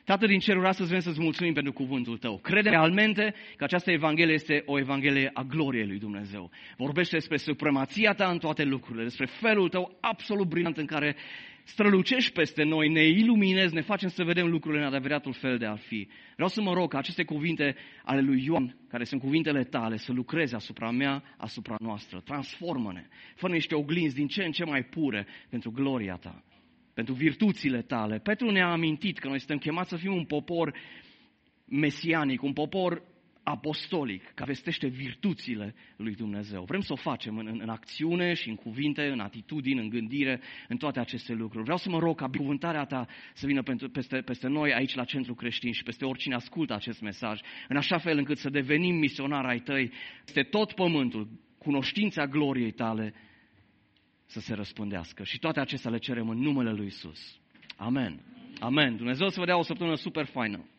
Tată din ceruri, astăzi vrem să-ți mulțumim pentru cuvântul tău. Credem realmente că această Evanghelie este o Evanghelie a gloriei lui Dumnezeu. Vorbește despre supremația ta în toate lucrurile, despre felul tău absolut brillant în care strălucești peste noi, ne iluminezi, ne facem să vedem lucrurile în adevăratul fel de a fi. Vreau să mă rog ca aceste cuvinte ale lui Ioan, care sunt cuvintele tale, să lucreze asupra mea, asupra noastră. Transformă-ne, fă niște oglinzi din ce în ce mai pure pentru gloria ta, pentru virtuțile tale. Petru ne-a amintit că noi suntem chemați să fim un popor mesianic, un popor apostolic, care vestește virtuțile lui Dumnezeu. Vrem să o facem în acțiune și în cuvinte, în atitudini, în gândire, în toate aceste lucruri. Vreau să mă rog ca binecuvântarea ta să vină peste noi aici la Centru Creștin și peste oricine ascultă acest mesaj, în așa fel încât să devenim misionari ai tăi, peste tot pământul, cunoștința gloriei tale să se răspândească. Și toate acestea le cerem în numele lui Iisus. Amen. Amen. Dumnezeu să vă dea o săptămână super faină.